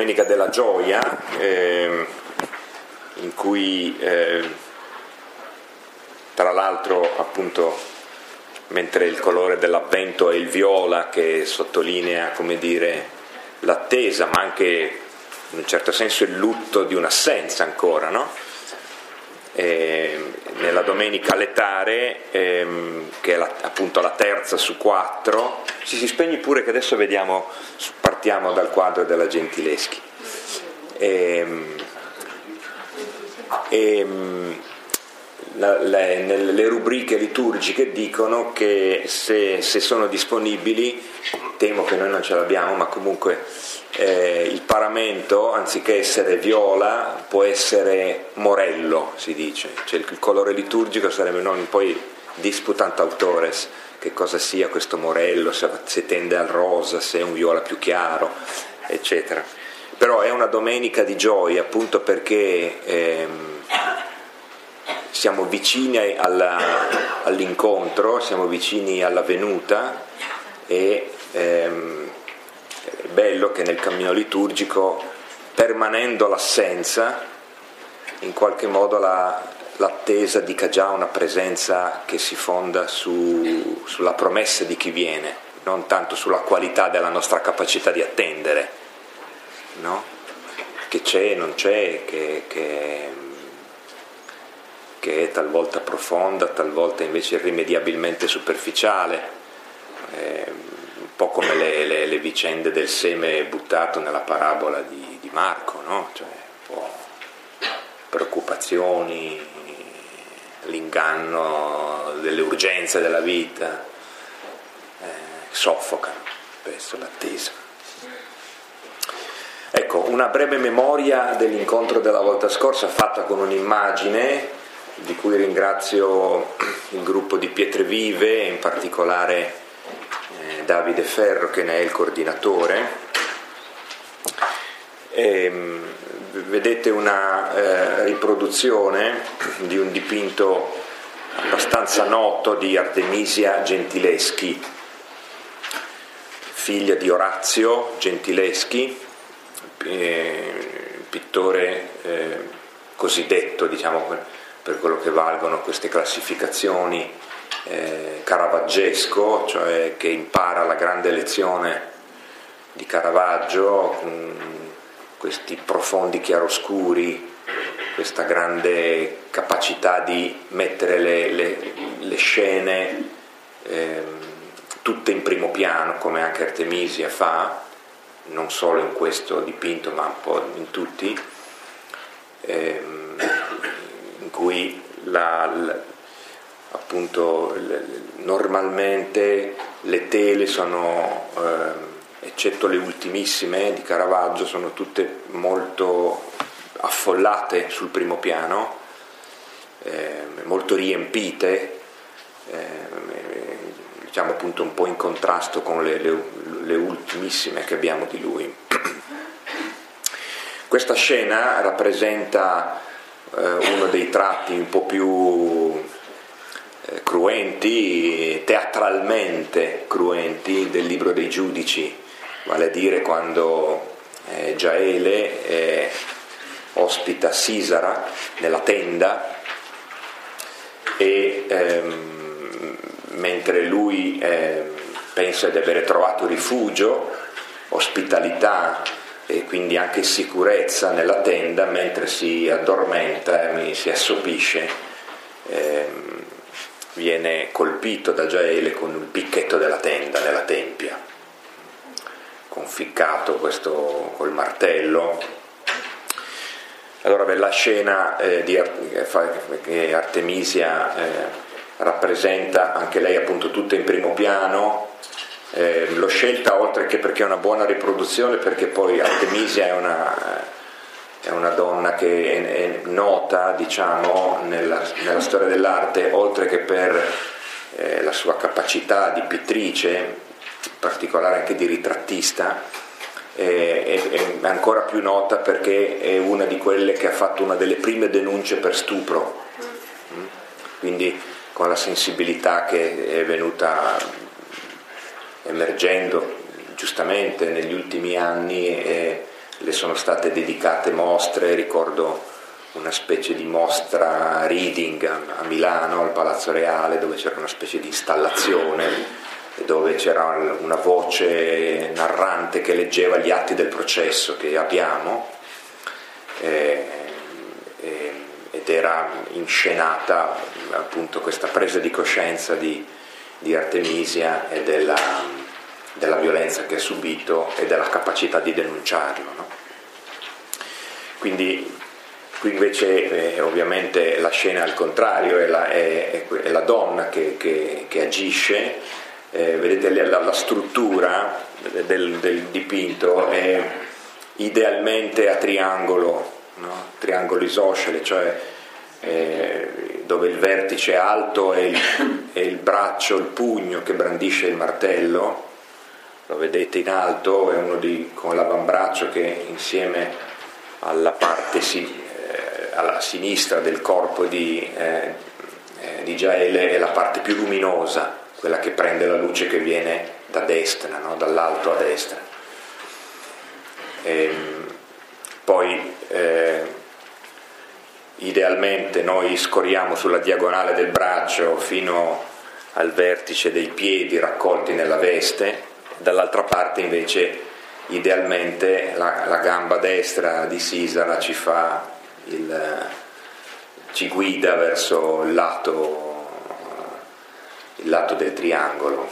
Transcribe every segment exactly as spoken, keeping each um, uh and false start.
Domenica della Gioia, eh, in cui eh, tra l'altro appunto mentre il colore dell'Avvento è il viola, che sottolinea, come dire, l'attesa, ma anche in un certo senso il lutto di un'assenza ancora, no? E nella Domenica Letare, ehm, che è la, appunto la terza su quattro, si, si spegni pure che adesso vediamo, partiamo dal quadro della Gentileschi. E, e, la, le, nelle rubriche liturgiche dicono che se, se sono disponibili, temo che noi non ce l'abbiamo, ma comunque eh, il paramento, anziché essere viola, può essere morello, si dice, cioè il, il colore liturgico sarebbe, non, poi disputant autores, che cosa sia questo morello, se, se tende al rosa, se è un viola più chiaro, eccetera. Però è una domenica di gioia, appunto perché ehm, siamo vicini alla, all'incontro, siamo vicini alla venuta, e ehm, è bello che nel cammino liturgico, permanendo l'assenza, in qualche modo la, l'attesa dica già una presenza che si fonda su, sulla promessa di chi viene, non tanto sulla qualità della nostra capacità di attendere, no? Che c'è, non c'è, che, che, che è talvolta profonda, talvolta invece irrimediabilmente superficiale, eh, un po' come le, le, le vicende del seme buttato nella parabola di, di Marco, no? Cioè, un po' preoccupazioni, l'inganno delle urgenze della vita, eh, soffocano spesso l'attesa. Ecco, una breve memoria dell'incontro della volta scorsa, fatta con un'immagine di cui ringrazio il gruppo di Pietre Vive, in particolare eh, Davide Ferro, che ne è il coordinatore. E, vedete una eh, riproduzione di un dipinto abbastanza noto di Artemisia Gentileschi, figlia di Orazio Gentileschi, eh, pittore eh, cosiddetto, diciamo, per quello che valgono queste classificazioni, eh, caravaggesco, cioè che impara la grande lezione di Caravaggio, con questi profondi chiaroscuri, questa grande capacità di mettere le, le, le scene eh, tutte in primo piano, come anche Artemisia fa, non solo in questo dipinto ma un po' in tutti, eh, in cui la, la, appunto le, normalmente le tele sono, eh, eccetto le ultimissime di Caravaggio, sono tutte molto affollate sul primo piano, eh, molto riempite, eh, diciamo appunto un po' in contrasto con le, le, le ultimissime che abbiamo di lui. Questa scena rappresenta eh, uno dei tratti un po' più eh, cruenti, teatralmente cruenti, del Libro dei Giudici, vale a dire quando eh, Giaele eh, ospita Sisara nella tenda e ehm, mentre lui eh, pensa di avere trovato rifugio, ospitalità e quindi anche sicurezza nella tenda, mentre si addormenta e si assopisce, ehm, viene colpito da Giaele con il picchetto della tenda nella tempia, conficcato questo col martello. Allora beh, la scena eh, di Art- che Artemisia eh, rappresenta anche lei appunto tutta in primo piano. Eh, l'ho scelta oltre che perché è una buona riproduzione, perché poi Artemisia è una, è una donna che è, è nota, diciamo, nella, nella storia dell'arte, oltre che per eh, la sua capacità di pittrice, in particolare anche di ritrattista, eh, è, è ancora più nota perché è una di quelle che ha fatto una delle prime denunce per stupro, quindi con la sensibilità che è venuta emergendo giustamente negli ultimi anni, e le sono state dedicate mostre, ricordo una specie di mostra reading a Milano, al Palazzo Reale, dove c'era una specie di installazione e dove c'era una voce narrante che leggeva gli atti del processo che abbiamo, eh, eh, ed era inscenata appunto questa presa di coscienza di, di Artemisia e della, della violenza che ha subito e della capacità di denunciarlo, no? Quindi qui invece eh, ovviamente la scena al contrario, è la, è, è la donna che, che, che agisce. Eh, vedete la, la struttura del, del dipinto è idealmente a triangolo, no? Triangolo isoscele, cioè eh, dove il vertice alto è il, è il braccio, il pugno che brandisce il martello, lo vedete in alto, è uno di, con l'avambraccio che insieme alla parte si, eh, alla sinistra del corpo di, eh, eh, di Giaele è la parte più luminosa, quella che prende la luce che viene da destra, no? Dall'alto a destra. E, poi eh, idealmente noi scorriamo sulla diagonale del braccio fino al vertice dei piedi raccolti nella veste, dall'altra parte invece idealmente la, la gamba destra di Sisara ci fa il, ci guida verso il lato, il lato del triangolo.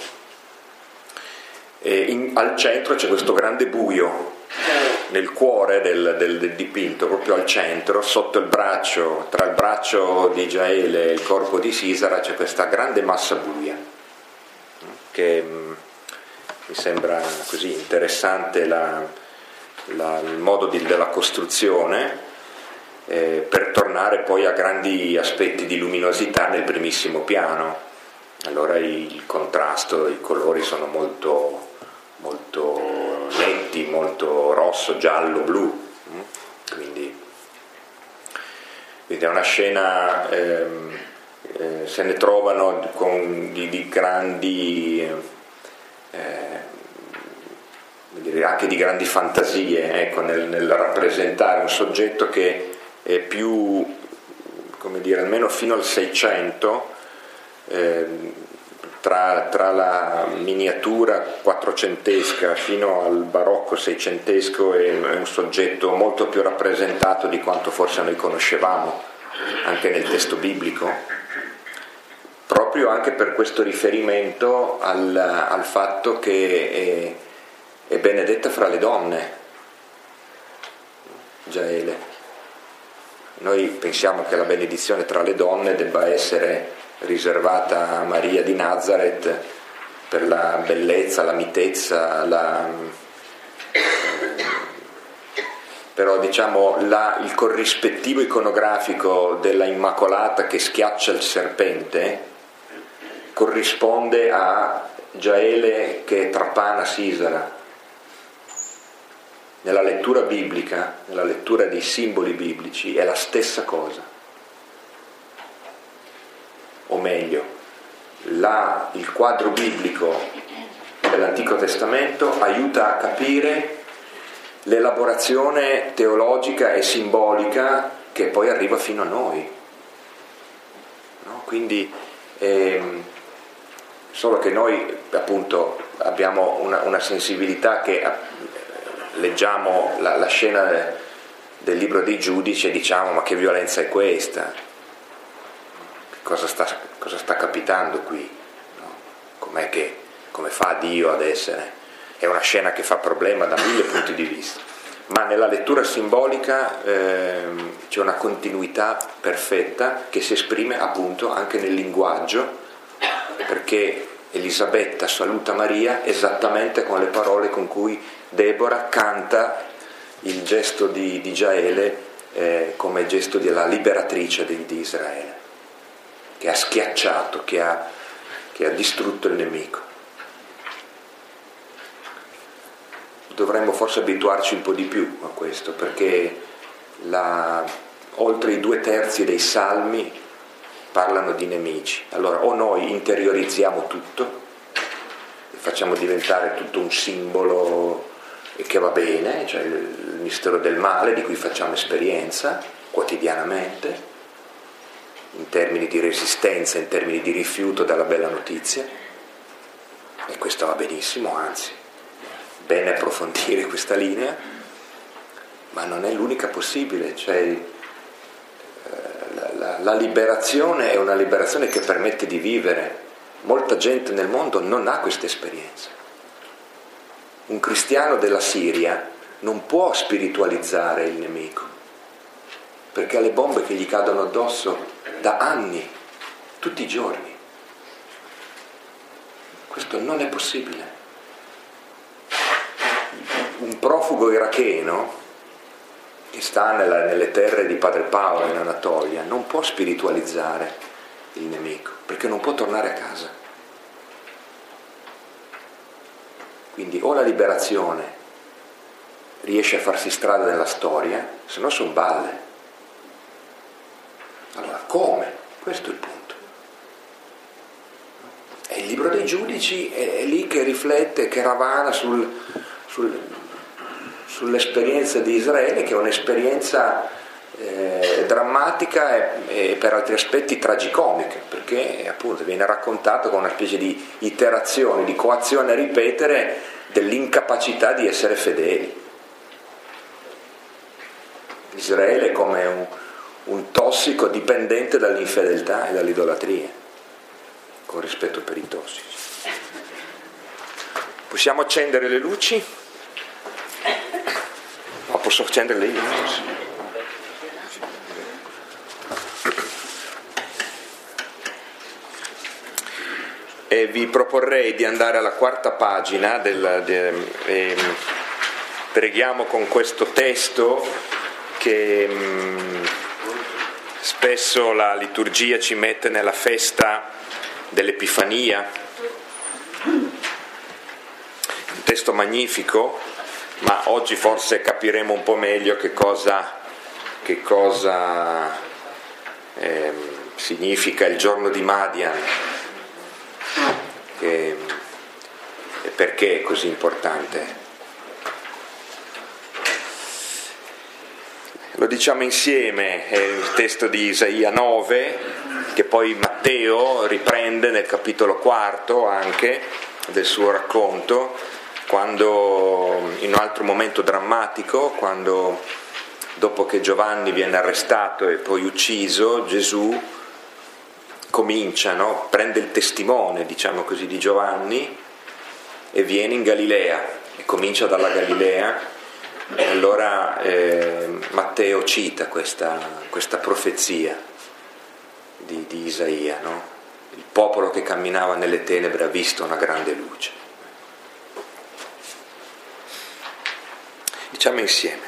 E in, al centro c'è questo grande buio nel cuore del, del, del dipinto, proprio al centro, sotto il braccio, tra il braccio di Giaele e il corpo di Sisara c'è questa grande massa buia che mi sembra così interessante la, la, il modo di, della costruzione, eh, per tornare poi a grandi aspetti di luminosità nel primissimo piano. Allora il, il contrasto, i colori sono molto, molto netti, molto rosso, giallo, blu, quindi, quindi è una scena, ehm, eh, se ne trovano con di, di grandi Eh, anche di grandi fantasie, ecco, nel, nel rappresentare un soggetto che è più, come dire, almeno fino al Seicento, eh, tra, tra la miniatura quattrocentesca fino al barocco seicentesco è, è un soggetto molto più rappresentato di quanto forse noi conoscevamo anche nel testo biblico, proprio anche per questo riferimento al, al fatto che è, è benedetta fra le donne, Giaele. Noi pensiamo che la benedizione tra le donne debba essere riservata a Maria di Nazareth per la bellezza, la mitezza, la, però diciamo la, il corrispettivo iconografico della Immacolata che schiaccia il serpente corrisponde a Giaele che trapana Sisara. Nella lettura biblica, nella lettura dei simboli biblici è la stessa cosa, o meglio, la, il quadro biblico dell'Antico Testamento aiuta a capire l'elaborazione teologica e simbolica che poi arriva fino a noi, no? Quindi ehm, solo che noi appunto abbiamo una, una sensibilità che eh, leggiamo la, la scena de, del libro dei giudici e diciamo ma che violenza è questa? Cosa sta, cosa sta capitando qui? No? Com'è che, come fa Dio ad essere? È una scena che fa problema da mille punti di vista, ma nella lettura simbolica ehm, c'è una continuità perfetta che si esprime appunto anche nel linguaggio, perché Elisabetta saluta Maria esattamente con le parole con cui Deborah canta il gesto di, di Giaele eh, come gesto della liberatrice di, di Israele, che ha schiacciato, che ha, che ha distrutto il nemico. Dovremmo forse abituarci un po' di più a questo, perché la, oltre i due terzi dei salmi parlano di nemici. Allora o noi interiorizziamo tutto e facciamo diventare tutto un simbolo e che va bene, cioè il mistero del male di cui facciamo esperienza quotidianamente, in termini di resistenza, in termini di rifiuto della bella notizia, e questo va benissimo, anzi, bene approfondire questa linea, ma non è l'unica possibile, cioè la, la, la liberazione è una liberazione che permette di vivere. Molta gente nel mondo non ha questa esperienza. Un cristiano della Siria non può spiritualizzare il nemico, perché ha le bombe che gli cadono addosso da anni, tutti i giorni. Questo non è possibile. Un profugo iracheno che sta nella, nelle terre di Padre Paolo in Anatolia non può spiritualizzare il nemico, perché non può tornare a casa. Quindi o la liberazione riesce a farsi strada nella storia, se no sono balle. Allora, come? Questo è il punto. E il libro dei giudici è, è lì che riflette, che ravana sul, sul, sull'esperienza di Israele, che è un'esperienza eh, drammatica e, e per altri aspetti tragicomica, perché appunto viene raccontato con una specie di iterazione, di coazione a ripetere dell'incapacità di essere fedeli. Israele come un, un tossico dipendente dall'infedeltà e dall'idolatria, con rispetto per i tossici. Possiamo accendere le luci? No, posso accenderle io? E vi proporrei di andare alla quarta pagina del, de, eh, preghiamo con questo testo che mh, spesso la liturgia ci mette nella festa dell'Epifania, un testo magnifico, ma oggi forse capiremo un po' meglio che cosa, che cosa eh, significa il giorno di Madian che, e perché è così importante. Lo diciamo insieme, è il testo di Isaia nove, che poi Matteo riprende nel capitolo quarto anche del suo racconto, quando in un altro momento drammatico, quando dopo che Giovanni viene arrestato e poi ucciso, Gesù comincia, no? Prende il testimone, diciamo così, di Giovanni e viene in Galilea, e comincia dalla Galilea. E allora eh, Matteo cita questa, questa profezia di, di Isaia, no? Il popolo che camminava nelle tenebre ha visto una grande luce. Diciamo insieme.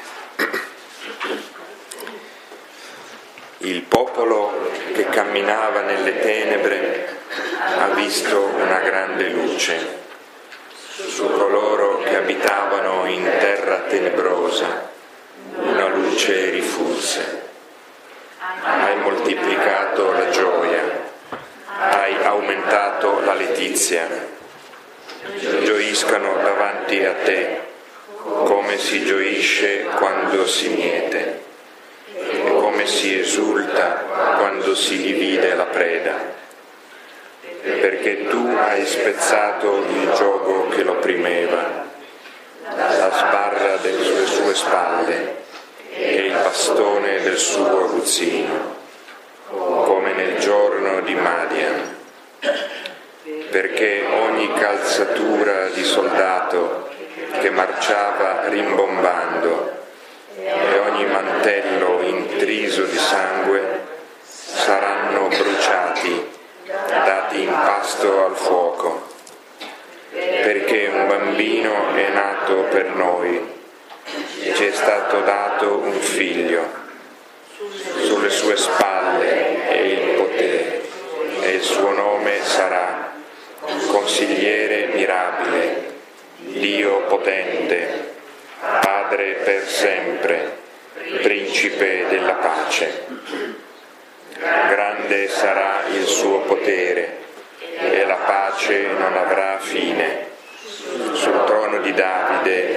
Il popolo che camminava nelle tenebre ha visto una grande luce. Su coloro che abitavano in terra tenebrosa una luce rifulse. Hai moltiplicato la gioia, hai aumentato la letizia. Gioiscano davanti a te come si gioisce quando si miete e come si esulta quando si divide la preda. Perché tu hai spezzato il giogo che l'opprimeva, la sbarra delle sue spalle e il bastone del suo aguzzino, come nel giorno di Madian. Perché ogni calzatura di soldato che marciava rimbombando e ogni mantello intriso di sangue saranno bruciati, dati in pasto al fuoco, perché un bambino è nato per noi, ci è stato dato un figlio, sulle sue spalle è il potere, e il suo nome sarà Consigliere mirabile, Dio potente, Padre per sempre, Principe della pace. Grande sarà il suo potere e la pace non avrà fine sul trono di Davide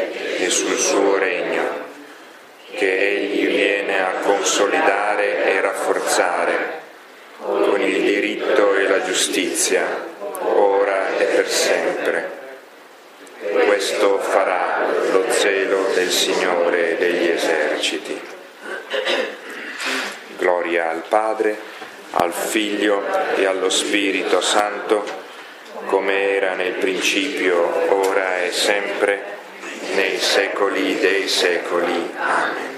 e sul suo regno, che Egli viene a consolidare e rafforzare con il diritto e la giustizia, ora e per sempre. Questo farà lo zelo del Signore degli eserciti. Gloria al Padre, al Figlio e allo Spirito Santo, come era nel principio, ora e sempre, nei secoli dei secoli. Amen.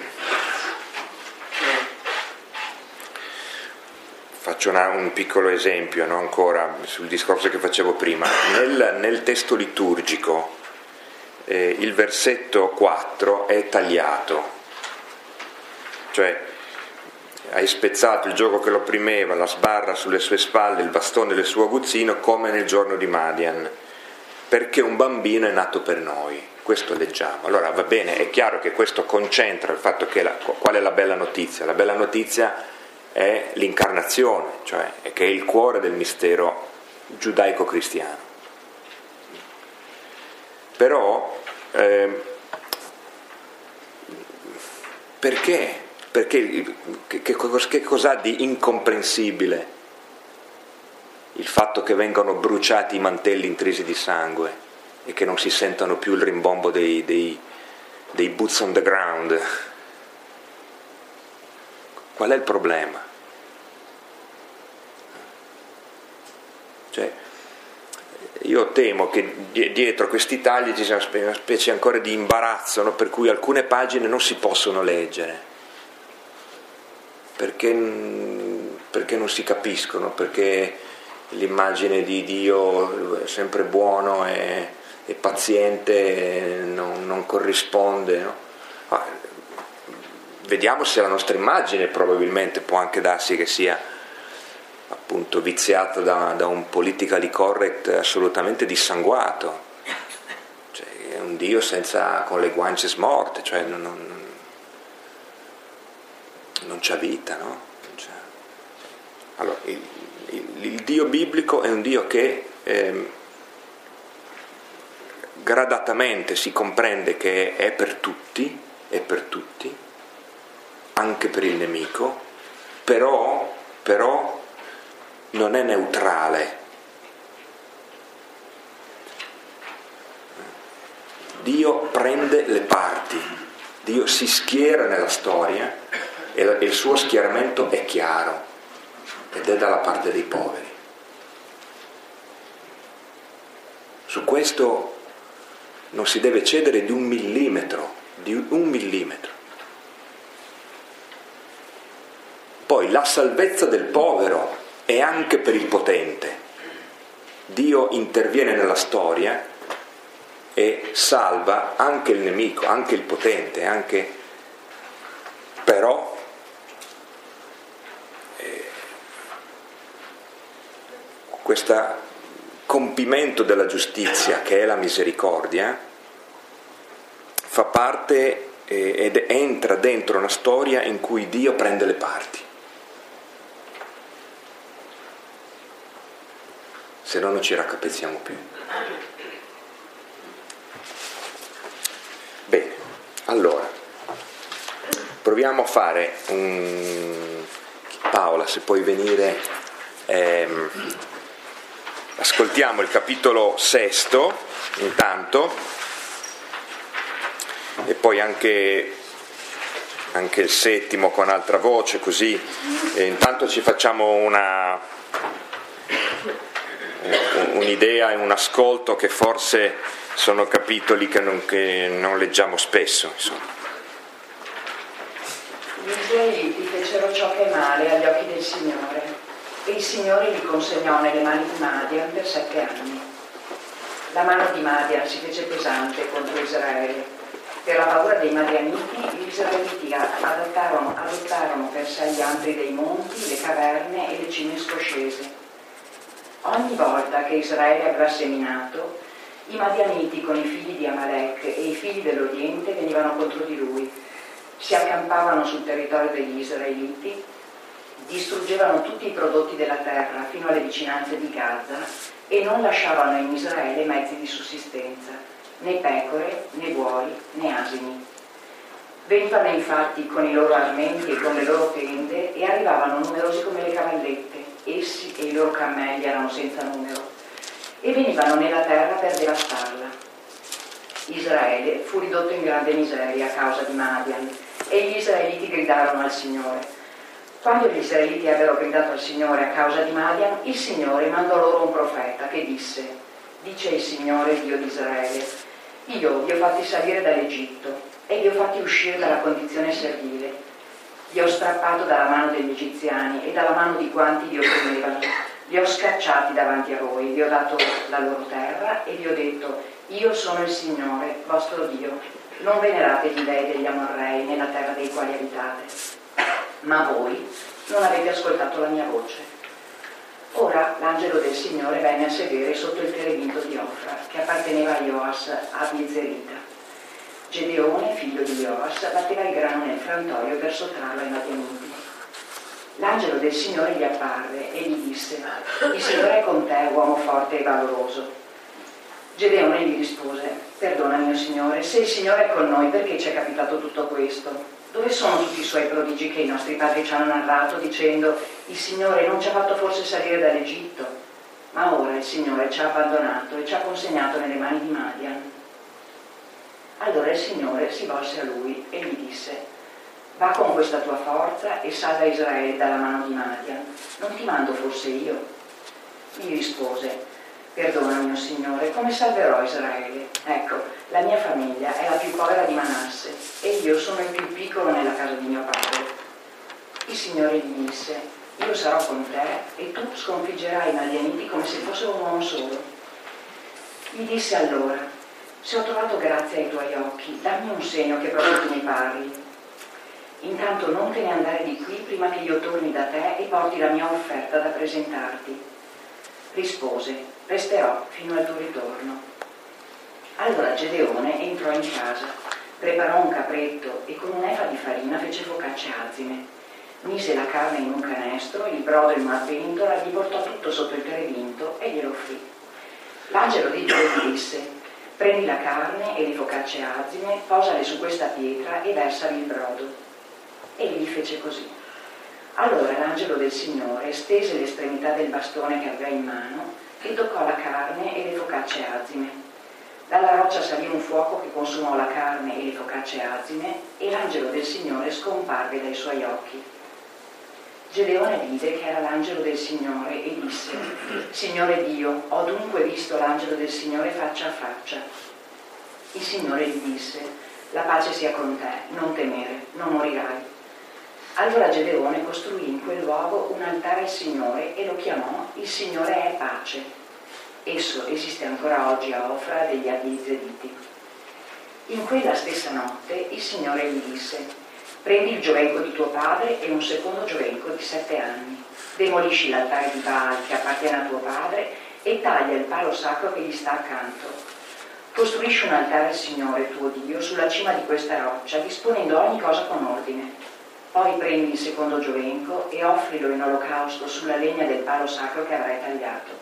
Faccio una, un piccolo esempio, no? Ancora sul discorso che facevo prima. Nel, nel testo liturgico eh, il versetto quattro è tagliato, cioè hai spezzato il gioco che lo opprimeva, la sbarra sulle sue spalle, il bastone del suo aguzzino, come nel giorno di Madian, perché un bambino è nato per noi. Questo leggiamo. Allora va bene, è chiaro che questo concentra il fatto che la, qual è la bella notizia? La bella notizia è l'incarnazione, cioè che è il cuore del mistero giudaico-cristiano. Però eh, perché? Perché che, che, che cos'ha di incomprensibile il fatto che vengano bruciati i mantelli intrisi di sangue e che non si sentano più il rimbombo dei, dei, dei boots on the ground? Qual è il problema? Cioè, io temo che dietro questi tagli ci sia una specie ancora di imbarazzo, no? Per cui alcune pagine non si possono leggere, perché, perché non si capiscono, perché l'immagine di Dio sempre buono e, e paziente non, non corrisponde, no? Ma vediamo se la nostra immagine probabilmente può anche darsi che sia appunto viziata da, da un politically correct assolutamente dissanguato, cioè è un Dio senza, con le guance smorte, cioè non, non, non c'ha vita, no? Non c'ha. Allora, il, il, il Dio biblico è un Dio che eh, gradatamente si comprende che è per tutti, è per tutti, anche per il nemico, però, però non è neutrale. Dio prende le parti, Dio si schiera nella storia e il suo schieramento è chiaro ed è dalla parte dei poveri. Su questo non si deve cedere di un millimetro, di un millimetro. Poi la salvezza del povero è anche per il potente. Dio interviene nella storia e salva anche il nemico, anche il potente, anche però eh, questo compimento della giustizia, che è la misericordia, fa parte eh, ed entra dentro una storia in cui Dio prende le parti. Se no non ci raccapezziamo più. Bene, allora proviamo a fare un... Paola, se puoi venire, ehm, ascoltiamo il capitolo sesto intanto e poi anche, anche il settimo con altra voce, così e intanto ci facciamo una un'idea e un ascolto che forse sono capitoli che non, che non leggiamo spesso, insomma. Gli israeliti fecero ciò che è male agli occhi del Signore e il Signore li consegnò nelle mani di Madian per sette anni. La mano di Madian si fece pesante contro Israele. Per la paura dei Madianiti, gli israeliti adottarono, adottarono per sé gli antri dei monti, le caverne e le cime scoscese. Ogni volta che Israele aveva seminato, i Madianiti con i figli di Amalek e i figli dell'Oriente venivano contro di lui, si accampavano sul territorio degli israeliti, distruggevano tutti i prodotti della terra fino alle vicinanze di Gaza e non lasciavano in Israele mezzi di sussistenza, né pecore, né buoi, né asini. Venivano infatti con i loro armenti e con le loro tende e arrivavano numerosi come le cavallette, essi e i loro cammelli erano senza numero, e venivano nella terra per devastarla. Israele fu ridotto in grande miseria a causa di Madian, e gli israeliti gridarono al Signore. Quando gli israeliti ebbero gridato al Signore a causa di Madian, il Signore mandò loro un profeta che disse: dice il Signore Dio di Israele, io vi ho fatti salire dall'Egitto e vi ho fatti uscire dalla condizione servile, vi ho strappato dalla mano degli egiziani e dalla mano di quanti vi opprimevano, li ho scacciati davanti a voi, vi ho dato la loro terra e vi ho detto: io sono il Signore vostro Dio, non venerate gli dei degli Amorrei nella terra dei quali abitate. Ma voi non avete ascoltato la mia voce. Ora l'angelo del Signore venne a sedere sotto il terebinto di Ofra, che apparteneva a Ioas a Biezerita. Gedeone, figlio di Ioas, batteva il grano nel frantoio per sottrarlo ai Madianiti. L'angelo del Signore gli apparve e gli disse: il Signore è con te, uomo forte e valoroso. Gedeone gli rispose: perdona, mio Signore, se il Signore è con noi, perché ci è capitato tutto questo? Dove sono tutti i suoi prodigi che i nostri padri ci hanno narrato, dicendo: il Signore non ci ha fatto forse salire dall'Egitto? Ma ora il Signore ci ha abbandonato e ci ha consegnato nelle mani di Madian. Allora il Signore si volse a lui e gli disse: va con questa tua forza e salva Israele dalla mano di Madian. Non ti mando forse io? Gli rispose: perdona, mio Signore, come salverò Israele? Ecco, la mia famiglia è la più povera di Manasse e io sono il più piccolo nella casa di mio padre. Il Signore gli disse: io sarò con te e tu sconfiggerai i Madianiti come se fossero un uomo solo. Gli disse allora: se ho trovato grazia ai tuoi occhi, dammi un segno che proprio tu mi parli. Intanto non te ne andare di qui prima che io torni da te e porti la mia offerta da presentarti. Rispose: resterò fino al tuo ritorno. Allora Gedeone entrò in casa, preparò un capretto e con un'efa di farina fece focacce azime. Mise la carne in un canestro, il brodo in una pentola, gli portò tutto sotto il terebinto e glielo offrì. L'angelo di Dio gli disse: prendi la carne e le focacce azime, posale su questa pietra e versali il brodo. Egli fece così. Allora l'angelo del Signore stese l'estremità del bastone che aveva in mano e toccò la carne e le focacce azime. Dalla roccia salì un fuoco che consumò la carne e le focacce azime e l'angelo del Signore scomparve dai suoi occhi. Gedeone vide che era l'angelo del Signore e disse: Signore Dio, ho dunque visto l'angelo del Signore faccia a faccia. Il Signore gli disse: la pace sia con te, non temere, non morirai. Allora Gedeone costruì in quel luogo un altare al Signore e lo chiamò Il Signore è pace. Esso esiste ancora oggi a Ofra degli Abiezeriti. In quella stessa notte il Signore gli disse: prendi il giovenco di tuo padre e un secondo giovenco di sette anni, demolisci l'altare di Baal che appartiene a tuo padre e taglia il palo sacro che gli sta accanto. Costruisci un altare al Signore tuo Dio sulla cima di questa roccia, disponendo ogni cosa con ordine. Poi prendi il secondo giovenco e offrilo in olocausto sulla legna del palo sacro che avrai tagliato.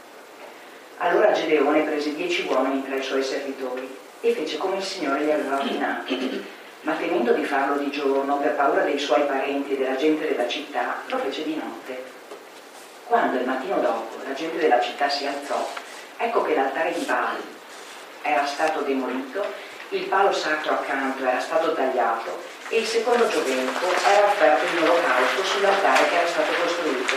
Allora Gedeone prese dieci uomini tra i suoi servitori e fece come il Signore gli aveva ordinato, ma temendo di farlo di giorno per paura dei suoi parenti e della gente della città, lo fece di notte. Quando il mattino dopo la gente della città si alzò, ecco che l'altare di Baal era stato demolito, il palo sacro accanto era stato tagliato e il secondo giovenco era offerto in olocausto sull'altare che era stato costruito.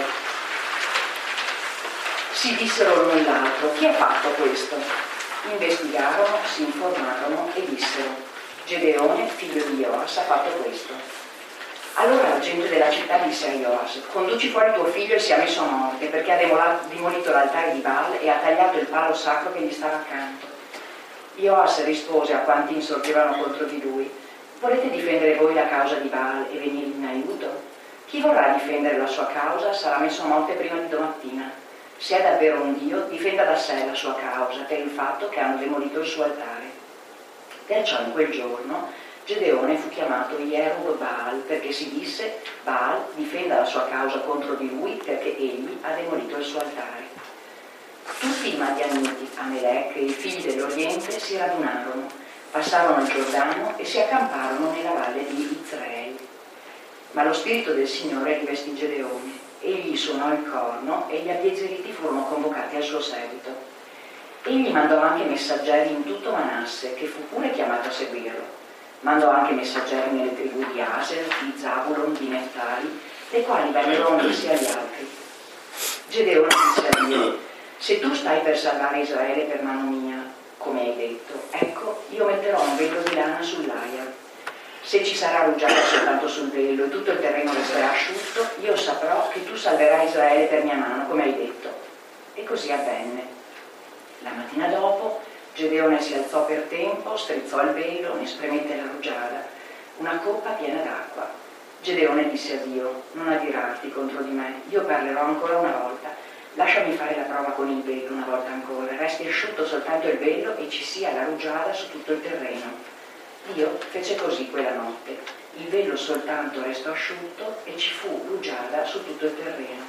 Si dissero l'uno l'altro: chi ha fatto questo? Investigarono, si informarono e dissero: Gedeone, figlio di Ioas, ha fatto questo. Allora la gente della città disse a Ioas: conduci fuori tuo figlio e sia messo a morte, perché ha demolito l'altare di Baal e ha tagliato il palo sacro che gli stava accanto. Ioas rispose a quanti insorgevano contro di lui: volete difendere voi la causa di Baal e venirgli in aiuto? Chi vorrà difendere la sua causa sarà messo a morte prima di domattina. Se è davvero un Dio, difenda da sé la sua causa per il fatto che hanno demolito il suo altare. Perciò in quel giorno Gedeone fu chiamato Jerub Baal, perché si disse: Baal difenda la sua causa contro di lui perché egli ha demolito il suo altare. Tutti i Madianiti, Amalek e i figli dell'Oriente si radunarono, passarono il Giordano e si accamparono nella valle di Izraele. Ma lo spirito del Signore rivestì Gedeone. Egli suonò il corno e gli abiezeriti furono convocati al suo seguito. Egli mandò anche messaggeri in tutto Manasse, che fu pure chiamato a seguirlo. Mandò anche messaggeri nelle tribù di Aser, di Zabulon, di Neftali, le quali vennero uniti agli altri. Gedeone disse a Dio: se tu stai per salvare Israele per mano mia, come hai detto, ecco, io metterò un velo di lana sull'aia. Se ci sarà rugiada soltanto sul velo e tutto il terreno resterà asciutto, io saprò che tu salverai Israele per mia mano, come hai detto. E così avvenne. La mattina dopo, Gedeone si alzò per tempo, strizzò il velo, ne spremette la rugiada, una coppa piena d'acqua. Gedeone disse a Dio: non adirarti contro di me, io parlerò ancora una volta. Lasciami fare la prova con il velo una volta ancora, resti asciutto soltanto il velo e ci sia la rugiada su tutto il terreno. Dio fece così quella notte. Il velo soltanto restò asciutto e ci fu rugiada su tutto il terreno.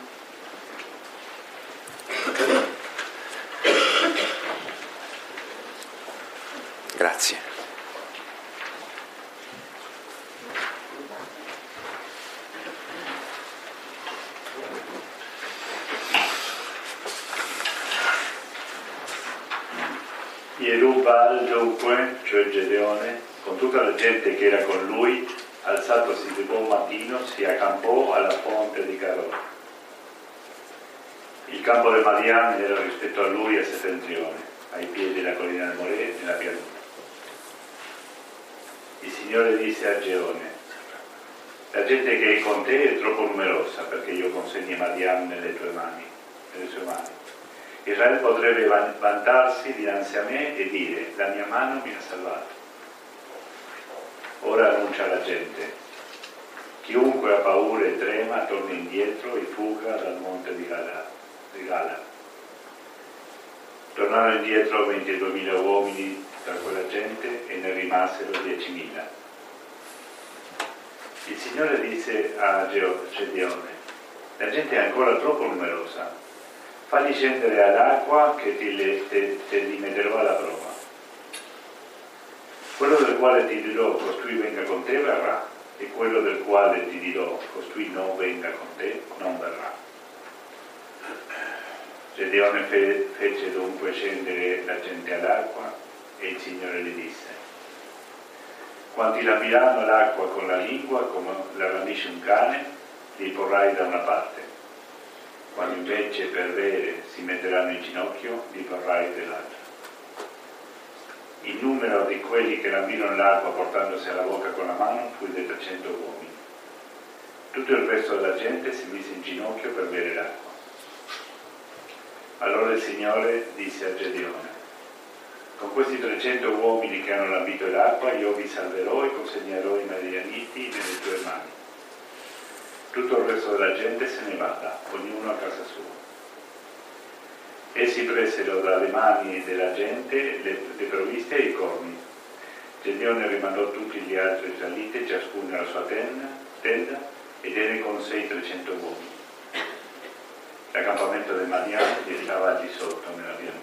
Grazie. Jerubbaal dunque, cioè Gedeone, con tutta la gente che era con lui, alzatosi di buon mattino, si accampò alla fonte di Carò. Il campo del Madian era rispetto a lui a settentrione, ai piedi della collina del Morè, nella pianura. Il Signore disse a Gedeone: la gente che è con te è troppo numerosa perché io consegni Madian nelle tue mani, nelle sue mani. Israele potrebbe vantarsi dinanzi a me e dire: la mia mano mi ha salvato. Ora annuncia alla gente: chiunque ha paura e trema torni indietro e fuga dal monte di Gala. Di Gala. Tornarono indietro ventiduemila uomini tra quella gente e ne rimasero diecimila. Il Signore disse a Gedeone: la gente è ancora troppo numerosa, fagli scendere all'acqua che ti, le, te, te li metterò alla prova. Quello del quale ti dirò costui venga con te verrà, e quello del quale ti dirò costui non venga con te non verrà. Gedeone fe, fece dunque scendere la gente all'acqua e il Signore gli disse: quanti lambiranno l'acqua con la lingua come la lambisce un cane, li porrai da una parte. Quando invece per bere si metteranno in ginocchio, li porrai dall'altra. Il numero di quelli che lambirono l'acqua portandosi alla bocca con la mano fu di trecento uomini. Tutto il resto della gente si mise in ginocchio per bere l'acqua. Allora il Signore disse a Gedeone: con questi trecento uomini che hanno lambito l'acqua io vi salverò e consegnerò i Madianiti nelle tue mani. Tutto il resto della gente se ne vada, ognuno a casa sua. Essi presero dalle mani della gente le, le provviste e i corni. Gedeone rimandò tutti gli altri israeliti, ciascuno alla sua tenda, tenda e tenne con sé trecento uomini. L'accampamento del Madian stava al di sotto nella pianura.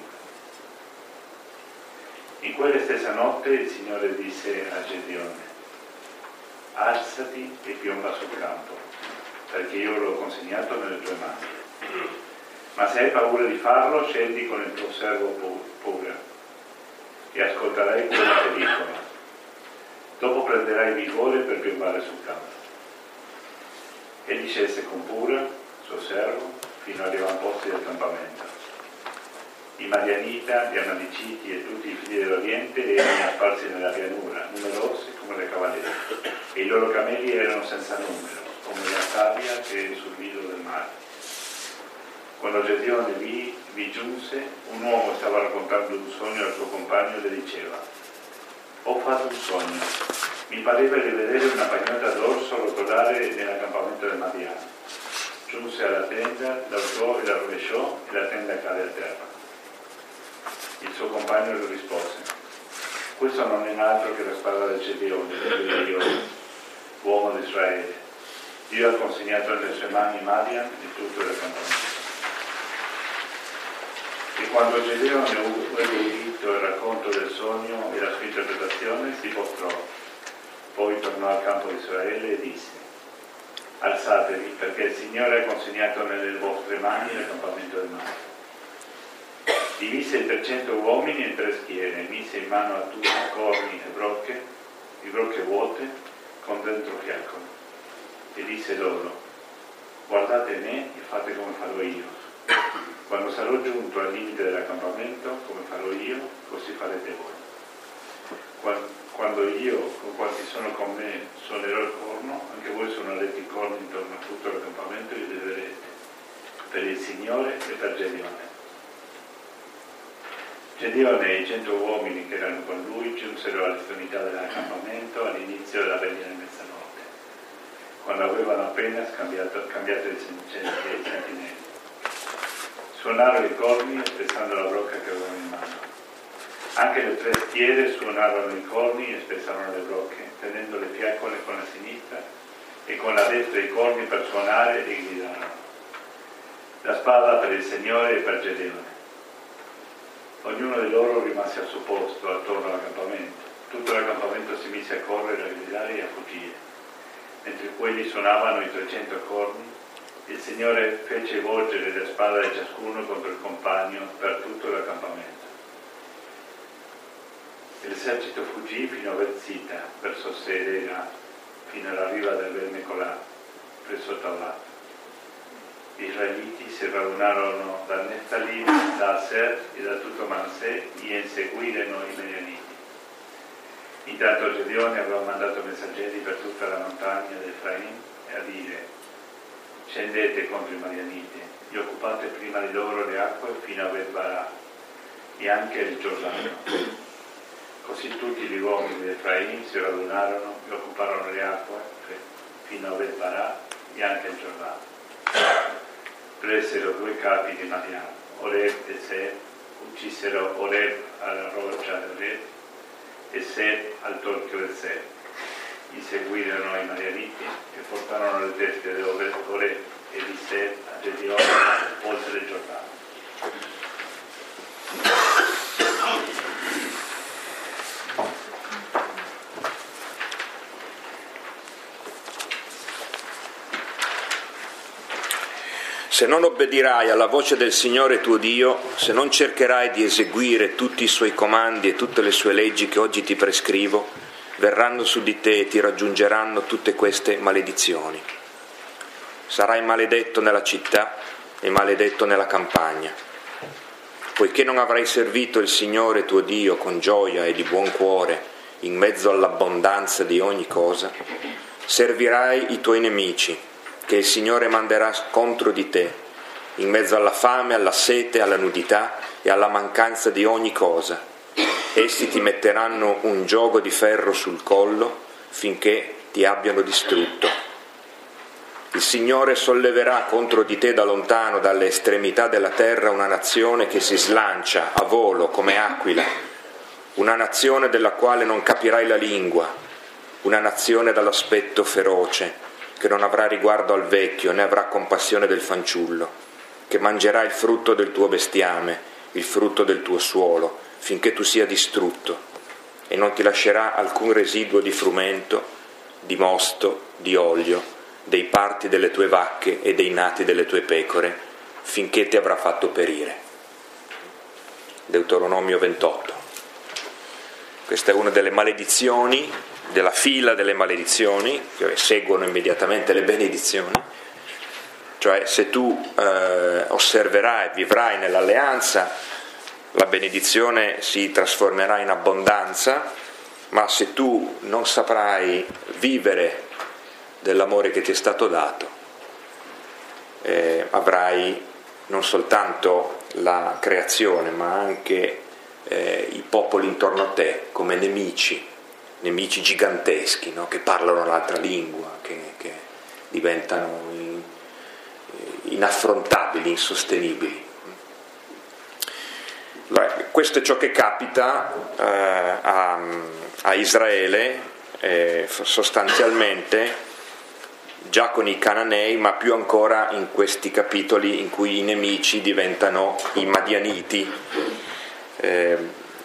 In quella stessa notte il Signore disse a Gedeone: alzati e piomba sul campo, perché io l'ho consegnato nelle tue mani. Ma se hai paura di farlo, scendi con il tuo servo Pura e ascolterai quello che dicono. Dopo prenderai vigore per piombare sul campo. Egli scelse con Pura, suo servo, fino agli avamposti del campamento. I Madianita, gli Amaliciti e tutti i figli dell'Oriente erano sparsi nella pianura, numerosi come le cavallerie, e i loro cameli erano senza numero, come la sabbia che è sul viso del mare. Quando Gedeone vi, vi giunse, un uomo stava raccontando un sogno al suo compagno e le diceva: ho fatto un sogno, mi pareva di vedere una pagnotta d'orso rotolare nell'accampamento del Madiano. Giunse alla tenda, la usò e la rovesciò e la tenda cade a terra. Il suo compagno gli rispose: questo non è altro che la spada del Gedeone, figlio di Dio, uomo di Israele. Dio ha consegnato nelle sue mani Madian e tutto l'accampamento. E Quando Gedeone ebbe udito il racconto del sogno e la sua interpretazione, si postrò. Poi tornò al campo di Israele e disse: alzatevi, perché il Signore ha consegnato nelle vostre mani l'accampamento del mare. Divise i trecento uomini in tre schiere, mise in mano a tutti corni e brocche, di brocche vuote, con dentro fiaccole, e disse loro: guardate me e fate come farò io. Quando sarò giunto al limite dell'accampamento, come farò io, così farete voi. Quando io, con quanti sono con me, suonerò il corno, anche voi suonerete i corni intorno a tutto l'accampamento e li vedrete, per il Signore e per Gedeone. Gedeone e i cento uomini che erano con lui giunsero all'estremità dell'accampamento all'inizio della venire mezzanotte, quando avevano appena scambiato, cambiato i sentinelli. Suonarono i corni spezzando la brocca che avevano in mano. Anche le tre schiere suonarono i corni e spezzarono le brocche, tenendo le fiaccole con la sinistra e con la destra i corni per suonare e gridarono: la spada per il Signore e per Gedeone. Ognuno di loro rimase al suo posto attorno all'accampamento. Tutto l'accampamento si mise a correre, a gridare e a fuggire. Mentre quelli suonavano i trecento corni, il Signore fece volgere la spada di ciascuno contro il compagno per tutto l'accampamento. L'esercito fuggì fino a Betzita, verso Sedera, fino alla riva del Vermecolà, presso Taulat. Gli israeliti si radunarono da Neftalì, da Aser e da tutto Manassè e inseguirono i Medianiti. Intanto Gedeone aveva mandato messaggeri per tutta la montagna di Efraim e a dire: scendete contro i Medianiti e occupate prima di loro le acque fino a Bet-Barà e anche il Giordano. Così tutti gli uomini di Efraim si radunarono e occuparono le acque fino a Bet-Barà e anche il Giordano. Presero due capi di Madian, Oreb e Seb, uccisero Oreb alla roccia di Oreb e Seb al torchio del Seb. Gli seguirono i Madianiti e portarono le teste di Oreb e di Seb a Gedeone oltre il Giordano. Se non obbedirai alla voce del Signore tuo Dio, se non cercherai di eseguire tutti i suoi comandi e tutte le sue leggi che oggi ti prescrivo, verranno su di te e ti raggiungeranno tutte queste maledizioni. Sarai maledetto nella città e maledetto nella campagna. Poiché non avrai servito il Signore tuo Dio con gioia e di buon cuore in mezzo all'abbondanza di ogni cosa, servirai i tuoi nemici, che il Signore manderà contro di te, in mezzo alla fame, alla sete, alla nudità e alla mancanza di ogni cosa. Essi ti metteranno un giogo di ferro sul collo finché ti abbiano distrutto. Il Signore solleverà contro di te da lontano, dalle estremità della terra, una nazione che si slancia a volo come aquila, una nazione della quale non capirai la lingua, una nazione dall'aspetto feroce, che non avrà riguardo al vecchio né avrà compassione del fanciullo, che mangerà il frutto del tuo bestiame, il frutto del tuo suolo, finché tu sia distrutto, e non ti lascerà alcun residuo di frumento, di mosto, di olio, dei parti delle tue vacche e dei nati delle tue pecore, finché ti avrà fatto perire. Deuteronomio ventotto. Questa è una delle maledizioni, della fila delle maledizioni che seguono immediatamente le benedizioni. Cioè, se tu eh, osserverai, vivrai nell'alleanza, la benedizione si trasformerà in abbondanza, ma se tu non saprai vivere dell'amore che ti è stato dato, eh, avrai non soltanto la creazione, ma anche eh, i popoli intorno a te come nemici, nemici giganteschi, no? Che parlano l'altra lingua, che, che diventano in, inaffrontabili, insostenibili. Questo è ciò che capita eh, a, a Israele, eh, sostanzialmente già con i Cananei, ma più ancora in questi capitoli in cui i nemici diventano i Madianiti, eh,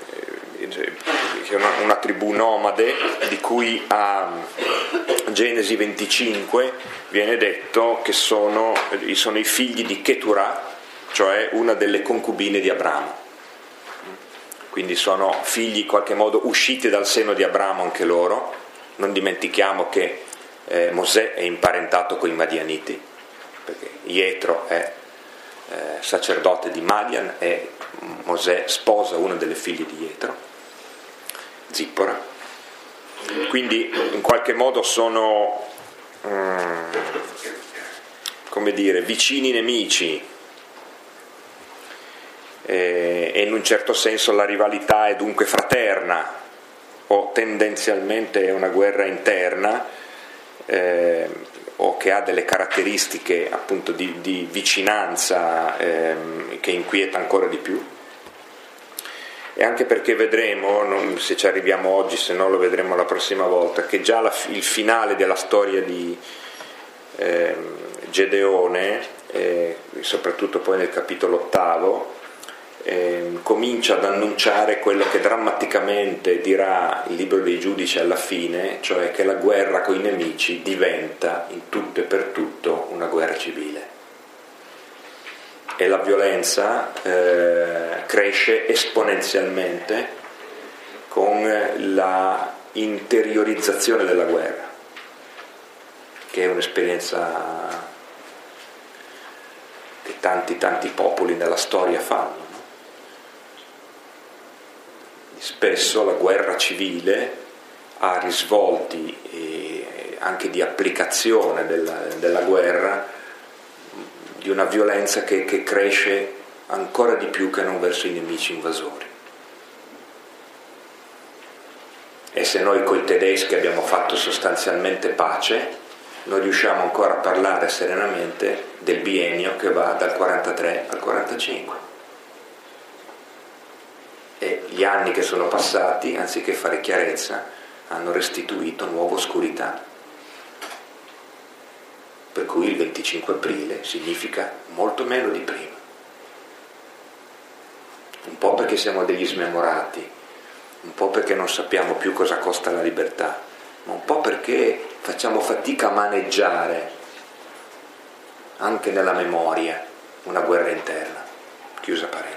una, una tribù nomade di cui a Genesi venticinque viene detto che sono, sono i figli di Keturah, cioè una delle concubine di Abramo. Quindi sono figli in qualche modo usciti dal seno di Abramo anche loro. Non dimentichiamo che eh, Mosè è imparentato con i Madianiti, perché Ietro è eh, sacerdote di Madian e Mosè sposa una delle figlie di Ietro, Zippora. Quindi in qualche modo sono, um, come dire, vicini nemici, e in un certo senso la rivalità è dunque fraterna, o tendenzialmente è una guerra interna, eh, o che ha delle caratteristiche appunto di, di vicinanza eh, che inquieta ancora di più. E anche perché vedremo, non, se ci arriviamo oggi, se no lo vedremo la prossima volta, che già la, il finale della storia di eh, Gedeone, eh, soprattutto poi nel capitolo ottavo, eh, comincia ad annunciare quello che drammaticamente dirà il libro dei Giudici alla fine, cioè che la guerra con i nemici diventa in tutto e per tutto una guerra civile. E la violenza eh, cresce esponenzialmente con la interiorizzazione della guerra, che è un'esperienza che tanti tanti popoli nella storia fanno, no? Spesso la guerra civile ha risvolti eh, anche di applicazione della, della guerra, di una violenza che, che cresce ancora di più che non verso i nemici invasori. E se noi coi tedeschi abbiamo fatto sostanzialmente pace, non riusciamo ancora a parlare serenamente del biennio che va dal quarantatré al quarantacinque. E gli anni che sono passati, anziché fare chiarezza, hanno restituito nuova oscurità. Per cui il venticinque aprile significa molto meno di prima. Un po' perché siamo degli smemorati, un po' perché non sappiamo più cosa costa la libertà, ma un po' perché facciamo fatica a maneggiare anche nella memoria una guerra interna. Chiusa parentesi.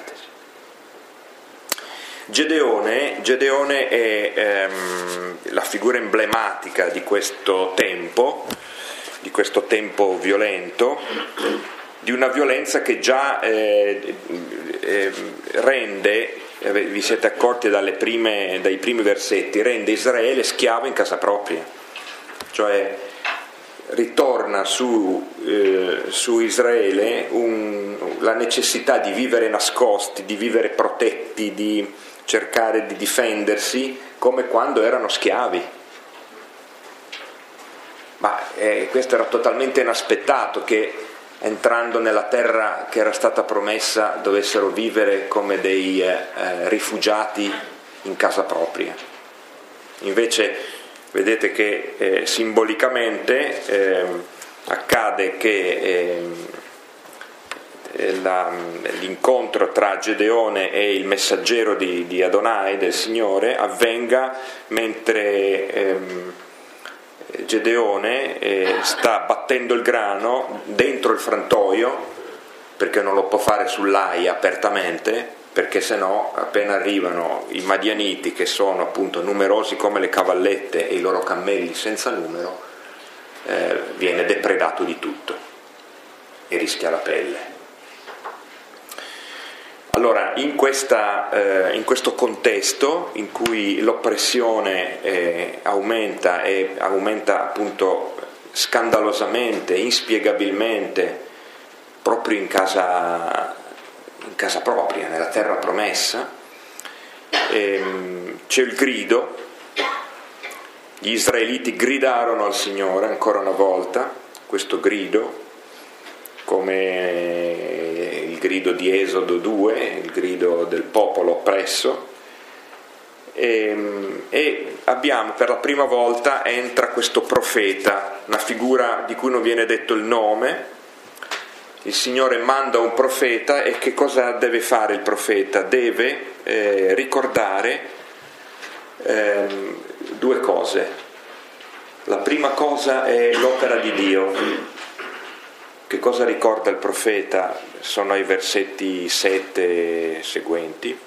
Gedeone, Gedeone è ehm, la figura emblematica di questo tempo, di questo tempo violento, di una violenza che già eh, eh, rende, eh, vi siete accorti dalle prime, dai primi versetti, rende Israele schiavo in casa propria, cioè ritorna su, eh, su Israele un, la necessità di vivere nascosti, di vivere protetti, di cercare di difendersi come quando erano schiavi. Ma eh, questo era totalmente inaspettato, che entrando nella terra che era stata promessa dovessero vivere come dei eh, rifugiati in casa propria. Invece vedete che eh, simbolicamente eh, accade che eh, la, l'incontro tra Gedeone e il messaggero di, di Adonai, del Signore, avvenga mentre ehm, Gedeone eh, sta battendo il grano dentro il frantoio, perché non lo può fare sull'aia apertamente, perché sennò appena arrivano i Madianiti, che sono appunto numerosi come le cavallette e i loro cammelli senza numero, eh, viene depredato di tutto e rischia la pelle. Allora, in, questa, eh, in questo contesto in cui l'oppressione eh, aumenta e aumenta appunto scandalosamente, inspiegabilmente, proprio in casa, in casa propria, nella terra promessa, ehm, c'è il grido. Gli israeliti gridarono al Signore ancora una volta, questo grido, come il grido di Esodo due, il grido del popolo oppresso, e, e abbiamo per la prima volta, entra questo profeta, una figura di cui non viene detto il nome. Il Signore manda un profeta, e che cosa deve fare il profeta? Deve eh, ricordare eh, due cose. La prima cosa è l'opera di Dio. Che cosa ricorda il profeta? Sono ai versetti sette seguenti.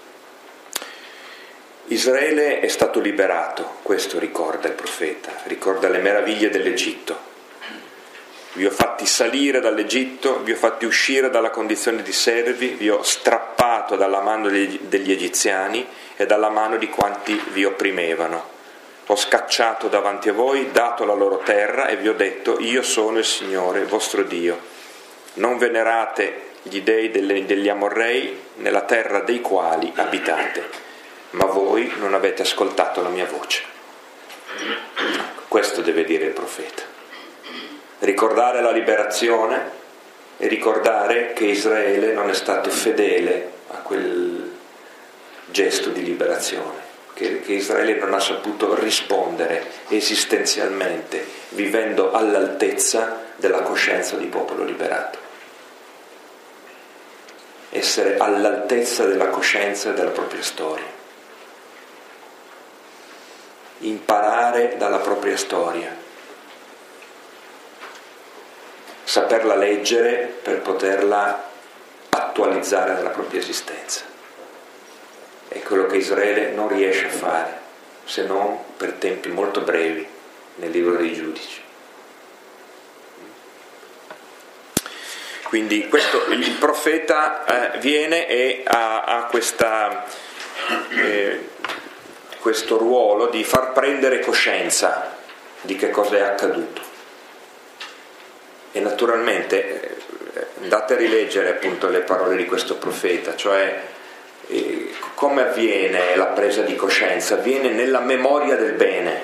Israele è stato liberato, questo ricorda il profeta, ricorda le meraviglie dell'Egitto. Vi ho fatti salire dall'Egitto, vi ho fatti uscire dalla condizione di servi, vi ho strappato dalla mano degli egiziani e dalla mano di quanti vi opprimevano. Ho scacciato davanti a voi, dato la loro terra, e vi ho detto: io sono il Signore, vostro Dio. Non venerate gli dei delle, degli Amorrei nella terra dei quali abitate. Ma voi non avete ascoltato la mia voce. Questo deve dire il profeta. Ricordare la liberazione e ricordare che Israele non è stato fedele a quel gesto di liberazione, che, che Israele non ha saputo rispondere esistenzialmente, vivendo all'altezza della coscienza di popolo liberato. Essere all'altezza della coscienza della propria storia. Imparare dalla propria storia, saperla leggere per poterla attualizzare nella propria esistenza. È quello che Israele non riesce a fare, se non per tempi molto brevi nel libro dei Giudici. Quindi questo, il profeta eh, viene e ha, ha questa... Eh, questo ruolo di far prendere coscienza di che cosa è accaduto. E naturalmente eh, andate a rileggere appunto le parole di questo profeta, cioè eh, come avviene la presa di coscienza? Avviene nella memoria del bene.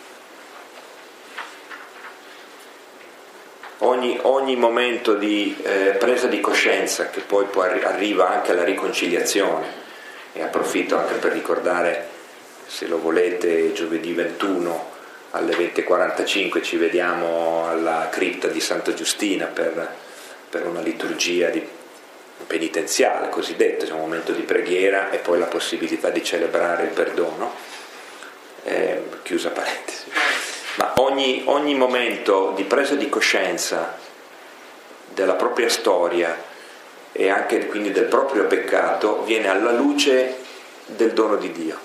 Ogni, ogni momento di eh, presa di coscienza, che poi, poi arriva anche alla riconciliazione, e approfitto anche per ricordare, se lo volete, giovedì ventuno alle venti e quarantacinque ci vediamo alla cripta di Santa Giustina per, per una liturgia di penitenziale cosiddetta, c'è un momento di preghiera e poi la possibilità di celebrare il perdono, eh, chiusa parentesi. Ma ogni, ogni momento di presa di coscienza della propria storia e anche quindi del proprio peccato viene alla luce del dono di Dio,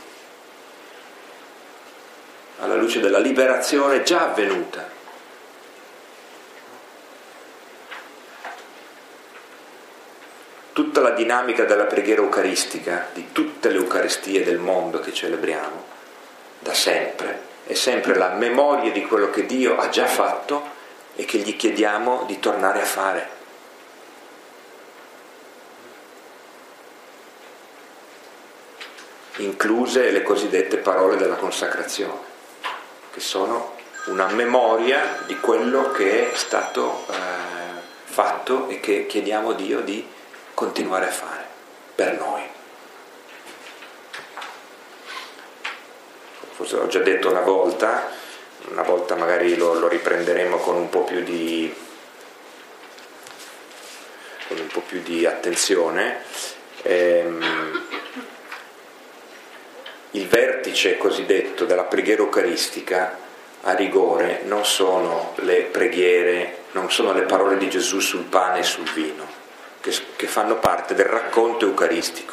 alla luce della liberazione già avvenuta. Tutta la dinamica della preghiera eucaristica, di tutte le Eucaristie del mondo che celebriamo, da sempre, è sempre la memoria di quello che Dio ha già fatto e che gli chiediamo di tornare a fare. Incluse le cosiddette parole della consacrazione, che sono una memoria di quello che è stato eh, fatto e che chiediamo a Dio di continuare a fare per noi. Forse l'ho già detto una volta, una volta magari lo, lo riprenderemo con un po' più di con un po' più di attenzione. Ehm, il vertice cosiddetto della preghiera eucaristica, a rigore, non sono le preghiere, non sono le parole di Gesù sul pane e sul vino, che, che fanno parte del racconto eucaristico.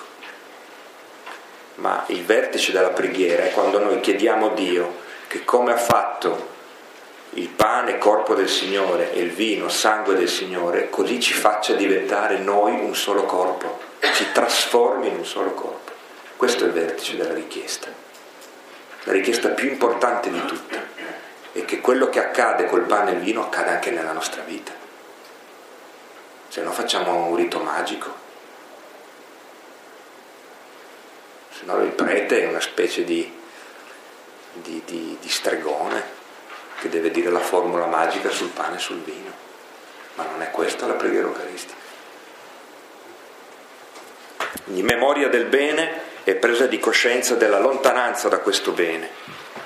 Ma il vertice della preghiera è quando noi chiediamo a Dio che, come ha fatto il pane corpo del Signore e il vino sangue del Signore, così ci faccia diventare noi un solo corpo, ci trasformi in un solo corpo. Questo è il vertice della richiesta, la richiesta più importante di tutte, è che quello che accade col pane e il vino accada anche nella nostra vita. Se no facciamo un rito magico, se no il prete è una specie di, di, di, di stregone che deve dire la formula magica sul pane e sul vino, ma non è questa la preghiera eucaristica. Quindi memoria del bene e presa di coscienza della lontananza da questo bene.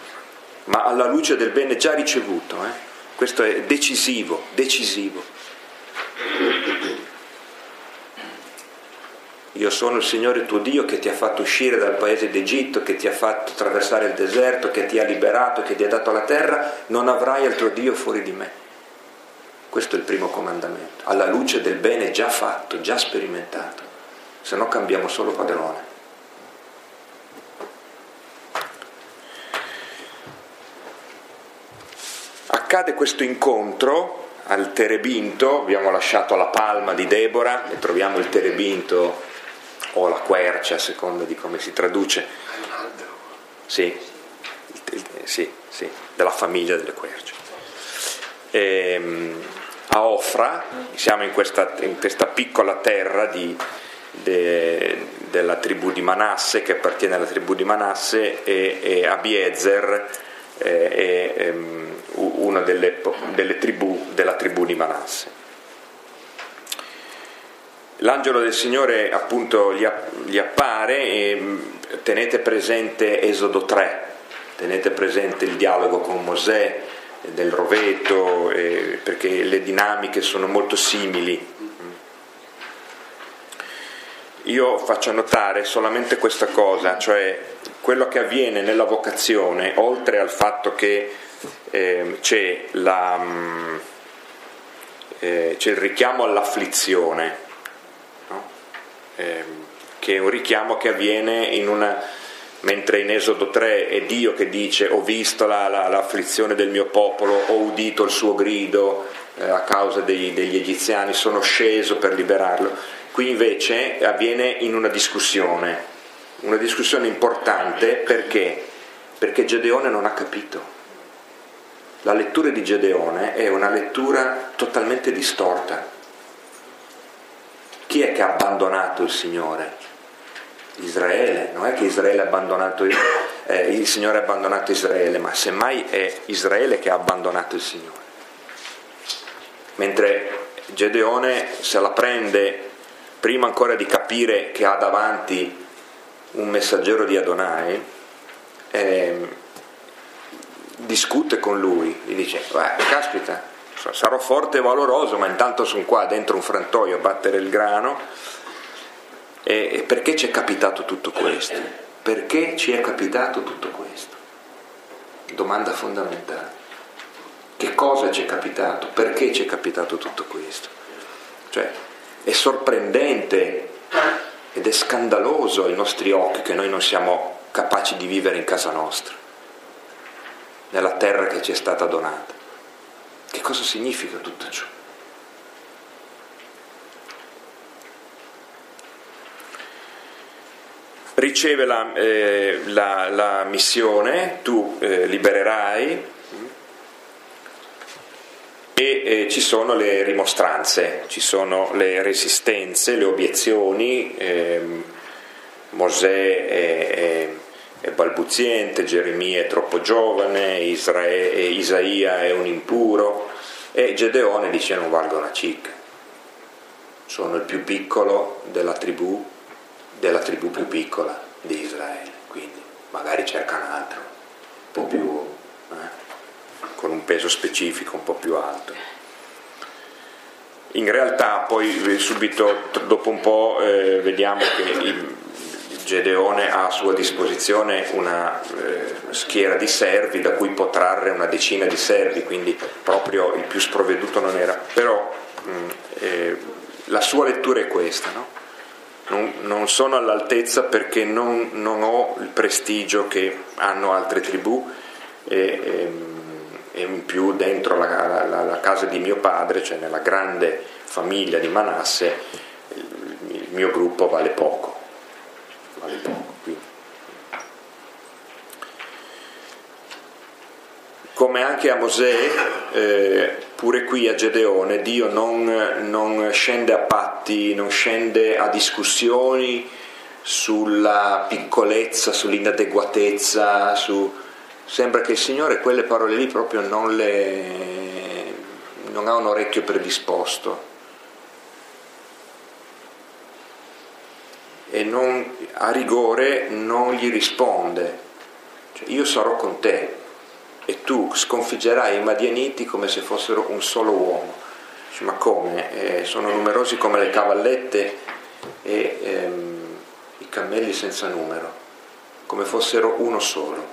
ma alla luce del bene già ricevuto. Eh? Questo è decisivo, decisivo. Io sono il Signore tuo Dio che ti ha fatto uscire dal paese d'Egitto, che ti ha fatto attraversare il deserto, che ti ha liberato, che ti ha dato la terra, non avrai altro Dio fuori di me. Questo è il primo comandamento, alla luce del bene già fatto, già sperimentato, se no cambiamo solo padrone. Accade questo incontro al terebinto, abbiamo lasciato la palma di Debora e troviamo il terebinto o la quercia, a seconda di come si traduce. Sì, sì, sì, della famiglia delle querce. Ehm, a Ofra, siamo in questa, in questa piccola terra di, de, della tribù di Manasse, che appartiene alla tribù di Manasse, e, e Abiezer eh, è ehm, una delle, delle tribù della tribù di Manasse. L'angelo del Signore appunto gli, gli appare e tenete presente Esodo tre, tenete presente il dialogo con Mosè del roveto, eh, perché le dinamiche sono molto simili. Io faccio notare solamente questa cosa, cioè quello che avviene nella vocazione, oltre al fatto che eh, c'è, la, eh, c'è il richiamo all'afflizione, no? eh, che è un richiamo che avviene in una... Mentre in Esodo tre è Dio che dice ho visto la, la, l'afflizione del mio popolo, ho udito il suo grido eh, a causa dei, degli egiziani, sono sceso per liberarlo. Qui invece avviene in una discussione, una discussione importante perché? Perché Gedeone non ha capito. La lettura di Gedeone è una lettura totalmente distorta. Chi è che ha abbandonato il Signore? Israele, non è che Israele ha abbandonato eh, il Signore ha abbandonato Israele, ma semmai è Israele che ha abbandonato il Signore. Mentre Gedeone se la prende prima ancora di capire che ha davanti un messaggero di Adonai, eh, discute con lui, gli dice: caspita, sarò forte e valoroso, ma intanto sono qua dentro un frantoio a battere il grano. E perché ci è capitato tutto questo? Perché ci è capitato tutto questo? Domanda fondamentale. Che cosa ci è capitato? Perché ci è capitato tutto questo? Cioè, è sorprendente ed è scandaloso ai nostri occhi che noi non siamo capaci di vivere in casa nostra, nella terra che ci è stata donata. Che cosa significa tutto ciò? Riceve la, eh, la, la missione, tu eh, libererai, e eh, ci sono le rimostranze, ci sono le resistenze, le obiezioni. eh, Mosè è, è, è balbuziente, Geremia è troppo giovane, Israele, Isaia è un impuro, e Gedeone dice: non valgo una cicca, sono il più piccolo della tribù della tribù più piccola di Israele, quindi magari cerca un altro, un po' più, eh, con un peso specifico un po' più alto. In realtà poi subito dopo un po' eh, vediamo che il Gedeone ha a sua disposizione una eh, schiera di servi da cui può trarre una decina di servi, quindi proprio il più sprovveduto non era, però mh, eh, la sua lettura è questa, no? Non, non sono all'altezza perché non, non ho il prestigio che hanno altre tribù, e, e, e in più dentro la, la, la casa di mio padre, cioè nella grande famiglia di Manasse, il, il mio gruppo vale poco, vale poco. Quindi. Come anche a Mosè, eh, pure qui a Gedeone Dio non, non scende a patti, non scende a discussioni sulla piccolezza, sull'inadeguatezza, su... sembra che il Signore quelle parole lì proprio non le non ha un orecchio predisposto e non, a rigore non gli risponde, cioè, io sarò con te, e tu sconfiggerai i Madianiti come se fossero un solo uomo. Dice, ma come? Eh, sono numerosi come le cavallette e ehm, i cammelli senza numero, come fossero uno solo.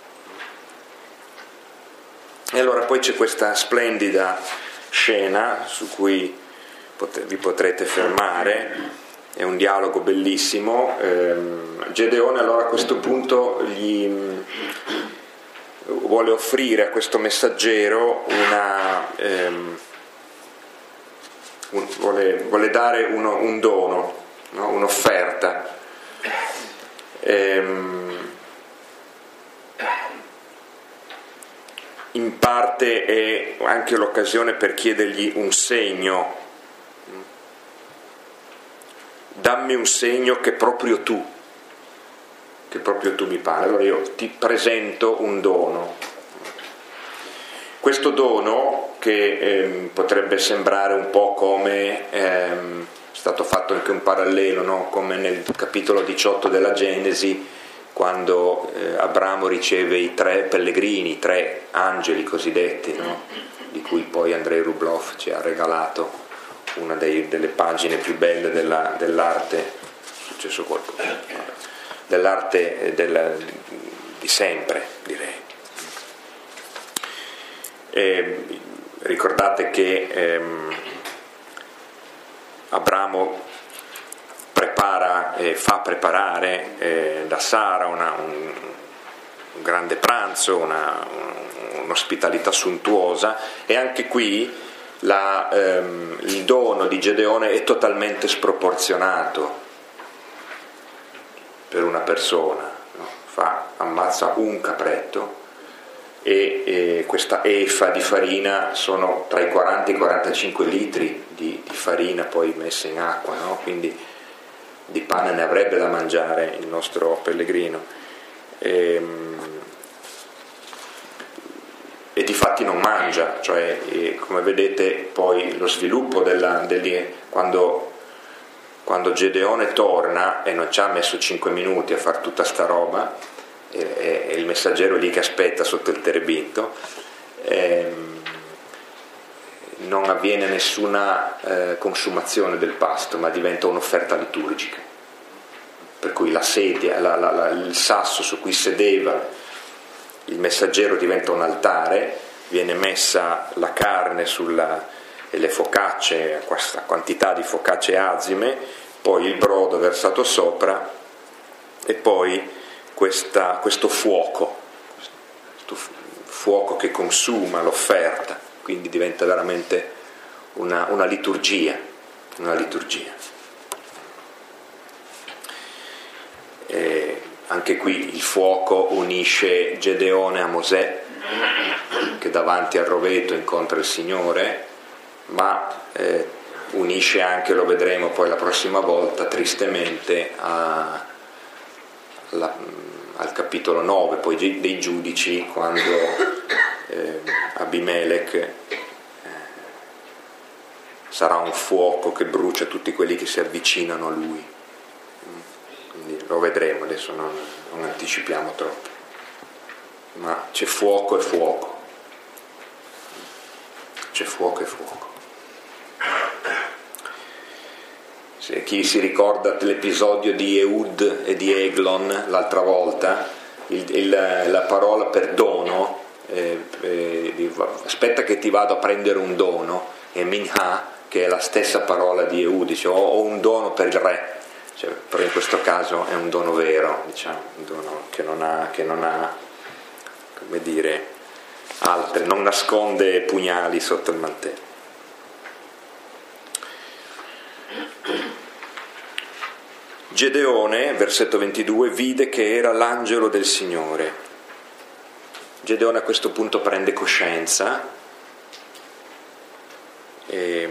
E allora poi c'è questa splendida scena su cui vi potrete fermare, è un dialogo bellissimo. ehm, Gedeone allora a questo punto gli vuole offrire a questo messaggero una ehm, un, vuole, vuole dare uno, un dono, no? Un'offerta. ehm, in parte è anche l'occasione per chiedergli un segno. Dammi un segno che proprio tu, che proprio tu mi pare. Allora io ti presento un dono. Questo dono, che ehm, potrebbe sembrare un po' come, ehm, è stato fatto anche un parallelo, no? Come nel capitolo diciotto della Genesi, quando eh, Abramo riceve i tre pellegrini, i tre angeli cosiddetti, no? Di cui poi Andrei Rublev ci ha regalato una dei, delle pagine più belle della, dell'arte, è successo qualcosa, dell'arte della, di sempre, direi. E ricordate che ehm, Abramo prepara e fa preparare eh, da Sara una, un, un grande pranzo, una, un, un'ospitalità sontuosa, e anche qui La, ehm, il dono di Gedeone è totalmente sproporzionato per una persona, no? Fa, ammazza un capretto e, e questa efa di farina sono tra i quaranta e i quarantacinque litri di, di farina poi messa in acqua, no? Quindi di pane ne avrebbe da mangiare il nostro pellegrino. E, e difatti non mangia, cioè eh, come vedete poi lo sviluppo della, degli, quando, quando Gedeone torna e non ci ha messo cinque minuti a fare tutta sta roba, e, e il messaggero lì che aspetta sotto il terebinto, ehm, non avviene nessuna eh, consumazione del pasto, ma diventa un'offerta liturgica, per cui la sedia, la, la, la, il sasso su cui sedeva il messaggero diventa un altare, viene messa la carne sulla, e le focacce, questa quantità di focacce azime, poi il brodo versato sopra e poi questa, questo fuoco, questo fuoco che consuma l'offerta, quindi diventa veramente una, una liturgia, una liturgia. E anche qui il fuoco unisce Gedeone a Mosè, che davanti al roveto incontra il Signore, ma eh, unisce anche, lo vedremo poi la prossima volta, tristemente a, la, al capitolo nove poi dei Giudici, quando eh, Abimelech eh, sarà un fuoco che brucia tutti quelli che si avvicinano a lui. Quindi lo vedremo, adesso non, non anticipiamo troppo, ma c'è fuoco e fuoco, c'è fuoco e fuoco. Se chi si ricorda l'episodio di Ehud e di Eglon l'altra volta, il, il, la parola per dono, eh, eh, aspetta che ti vado a prendere un dono, e minha, che è la stessa parola di Ehud, dice ho, ho un dono per il re. Cioè, però in questo caso è un dono vero, diciamo, un dono che non ha, che non ha, come dire, altre, non nasconde pugnali sotto il mantello. Gedeone, versetto ventidue, vide che era l'angelo del Signore. Gedeone a questo punto prende coscienza e,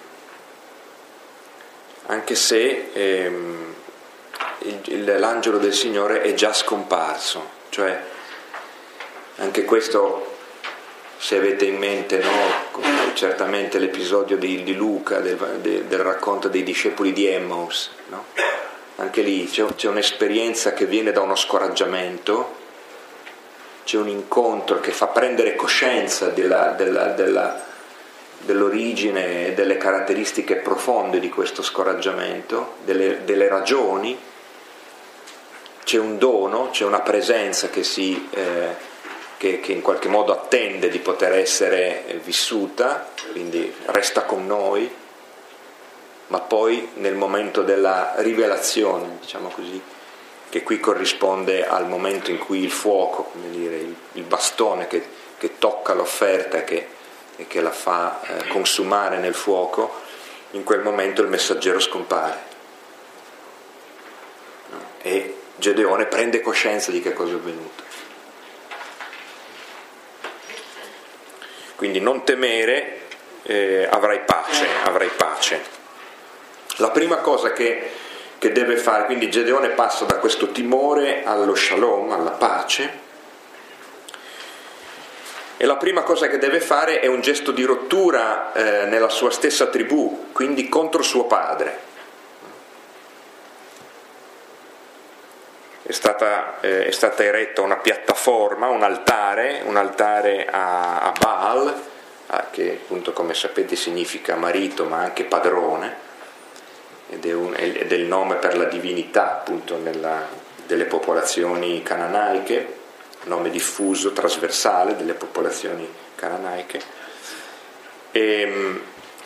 anche se ehm, il, il, l'angelo del Signore è già scomparso, cioè anche questo, se avete in mente, no, certamente l'episodio di, di Luca, del, del, del racconto dei discepoli di Emmaus, no? Anche lì c'è, c'è un'esperienza che viene da uno scoraggiamento, c'è un incontro che fa prendere coscienza della, della, della, dell'origine e delle caratteristiche profonde di questo scoraggiamento, delle, delle ragioni. C'è un dono, c'è una presenza che, si, eh, che, che in qualche modo attende di poter essere vissuta, quindi resta con noi, ma poi nel momento della rivelazione, diciamo così, che qui corrisponde al momento in cui il fuoco, come dire, il, il bastone che, che tocca l'offerta che, e che la fa eh, consumare nel fuoco, in quel momento il messaggero scompare. No? E Gedeone prende coscienza di che cosa è avvenuto. Quindi non temere, eh, avrai pace, avrai pace. La prima cosa che, che deve fare, quindi Gedeone passa da questo timore allo shalom, alla pace, e la prima cosa che deve fare è un gesto di rottura eh, nella sua stessa tribù, quindi contro suo padre. È stata, eh, è stata eretta una piattaforma, un altare, un altare a, a Baal, a, che appunto come sapete significa marito ma anche padrone, ed è, un, ed è il nome per la divinità appunto nella, delle popolazioni cananaiche, nome diffuso, trasversale delle popolazioni cananaiche. E,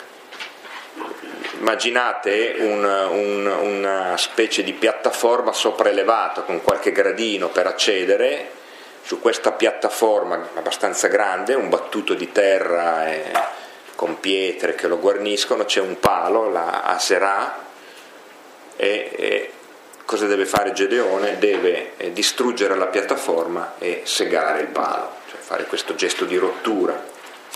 immaginate un, un, una specie di piattaforma sopraelevata con qualche gradino per accedere. Su questa piattaforma abbastanza grande, un battuto di terra e, con pietre che lo guarniscono, c'è un palo, la Aserà, e, e cosa deve fare Gedeone? Deve eh, distruggere la piattaforma e segare il palo, cioè fare questo gesto di rottura.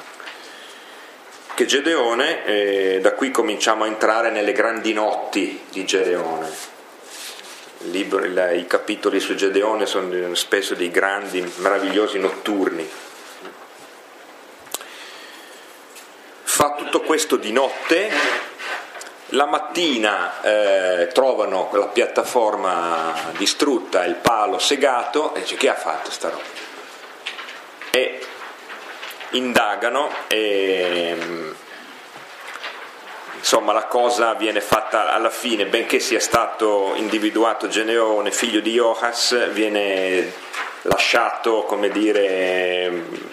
Che Gedeone, eh, da qui cominciamo a entrare nelle grandi notti di Gedeone. Il libro, il, I capitoli su Gedeone sono spesso dei grandi, meravigliosi notturni. Fa tutto questo di notte, la mattina eh, trovano la piattaforma distrutta, il palo segato, e dice: chi ha fatto sta roba? E indagano e insomma la cosa viene fatta alla fine, benché sia stato individuato Gedeone figlio di Joas, viene lasciato, come dire,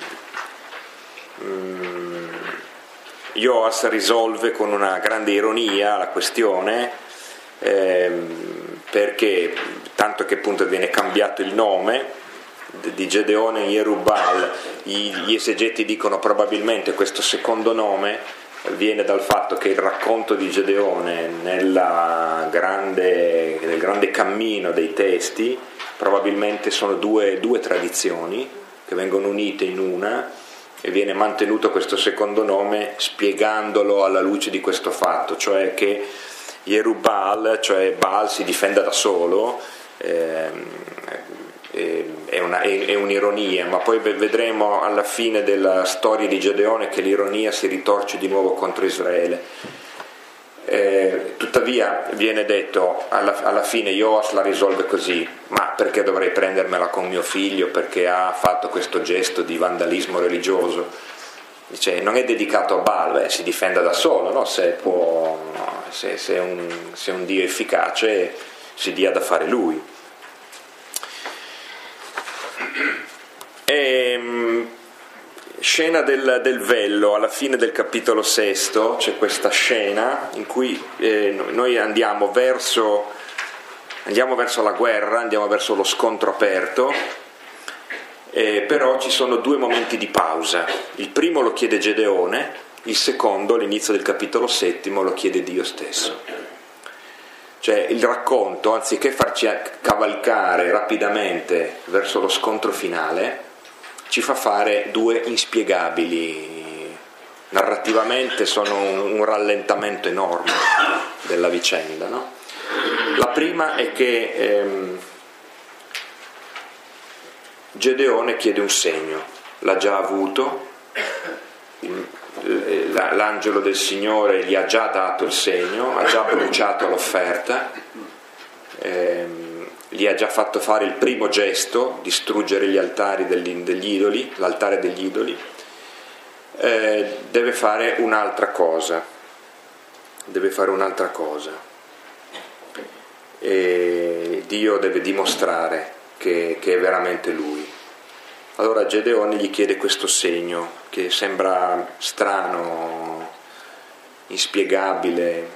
um, Joas risolve con una grande ironia la questione, ehm, perché tanto che appunto viene cambiato il nome di Gedeone in Yerubal. Gli esegeti dicono probabilmente questo secondo nome viene dal fatto che il racconto di Gedeone nella grande, nel grande cammino dei testi probabilmente sono due, due tradizioni che vengono unite in una, e viene mantenuto questo secondo nome spiegandolo alla luce di questo fatto, cioè che Yerubal, cioè Baal, si difenda da solo. ehm, È, una, è, è un'ironia, ma poi vedremo alla fine della storia di Gedeone che l'ironia si ritorce di nuovo contro Israele. Eh, tuttavia viene detto alla, alla fine Joas la risolve così: ma perché dovrei prendermela con mio figlio perché ha fatto questo gesto di vandalismo religioso? Dice: non è dedicato a Baal, beh, si difenda da solo, no? se, può, se, se, è un, se è un Dio efficace si dia da fare lui. E, scena del, del vello, alla fine del capitolo sesto c'è questa scena in cui eh, noi andiamo verso, andiamo verso la guerra, andiamo verso lo scontro aperto, eh, però ci sono due momenti di pausa. Il primo lo chiede Gedeone, il secondo, all'inizio del capitolo settimo, lo chiede Dio stesso. Cioè il racconto, anziché farci cavalcare rapidamente verso lo scontro finale, ci fa fare due inspiegabili, narrativamente sono un, un rallentamento enorme della vicenda, no? La prima è che ehm, Gedeone chiede un segno, l'ha già avuto, l'angelo del Signore gli ha già dato il segno, ha già bruciato l'offerta, ehm, gli ha già fatto fare il primo gesto, distruggere gli altari degli, degli idoli, l'altare degli idoli, eh, deve fare un'altra cosa, deve fare un'altra cosa. E Dio deve dimostrare che, che è veramente Lui. Allora Gedeone gli chiede questo segno, che sembra strano, inspiegabile.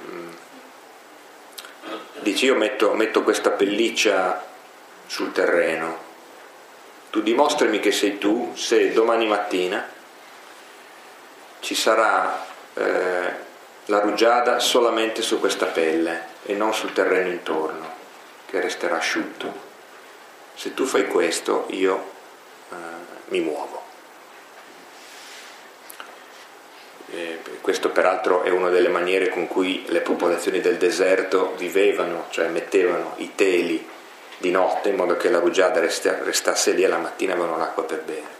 Dice: io metto, metto questa pelliccia sul terreno, tu dimostrami che sei tu se domani mattina ci sarà eh, la rugiada solamente su questa pelle e non sul terreno intorno, che resterà asciutto. Se tu fai questo, io eh, mi muovo. Eh, questo peraltro è una delle maniere con cui le popolazioni del deserto vivevano, cioè mettevano i teli di notte in modo che la rugiada resta, restasse lì e la mattina avevano l'acqua per bere.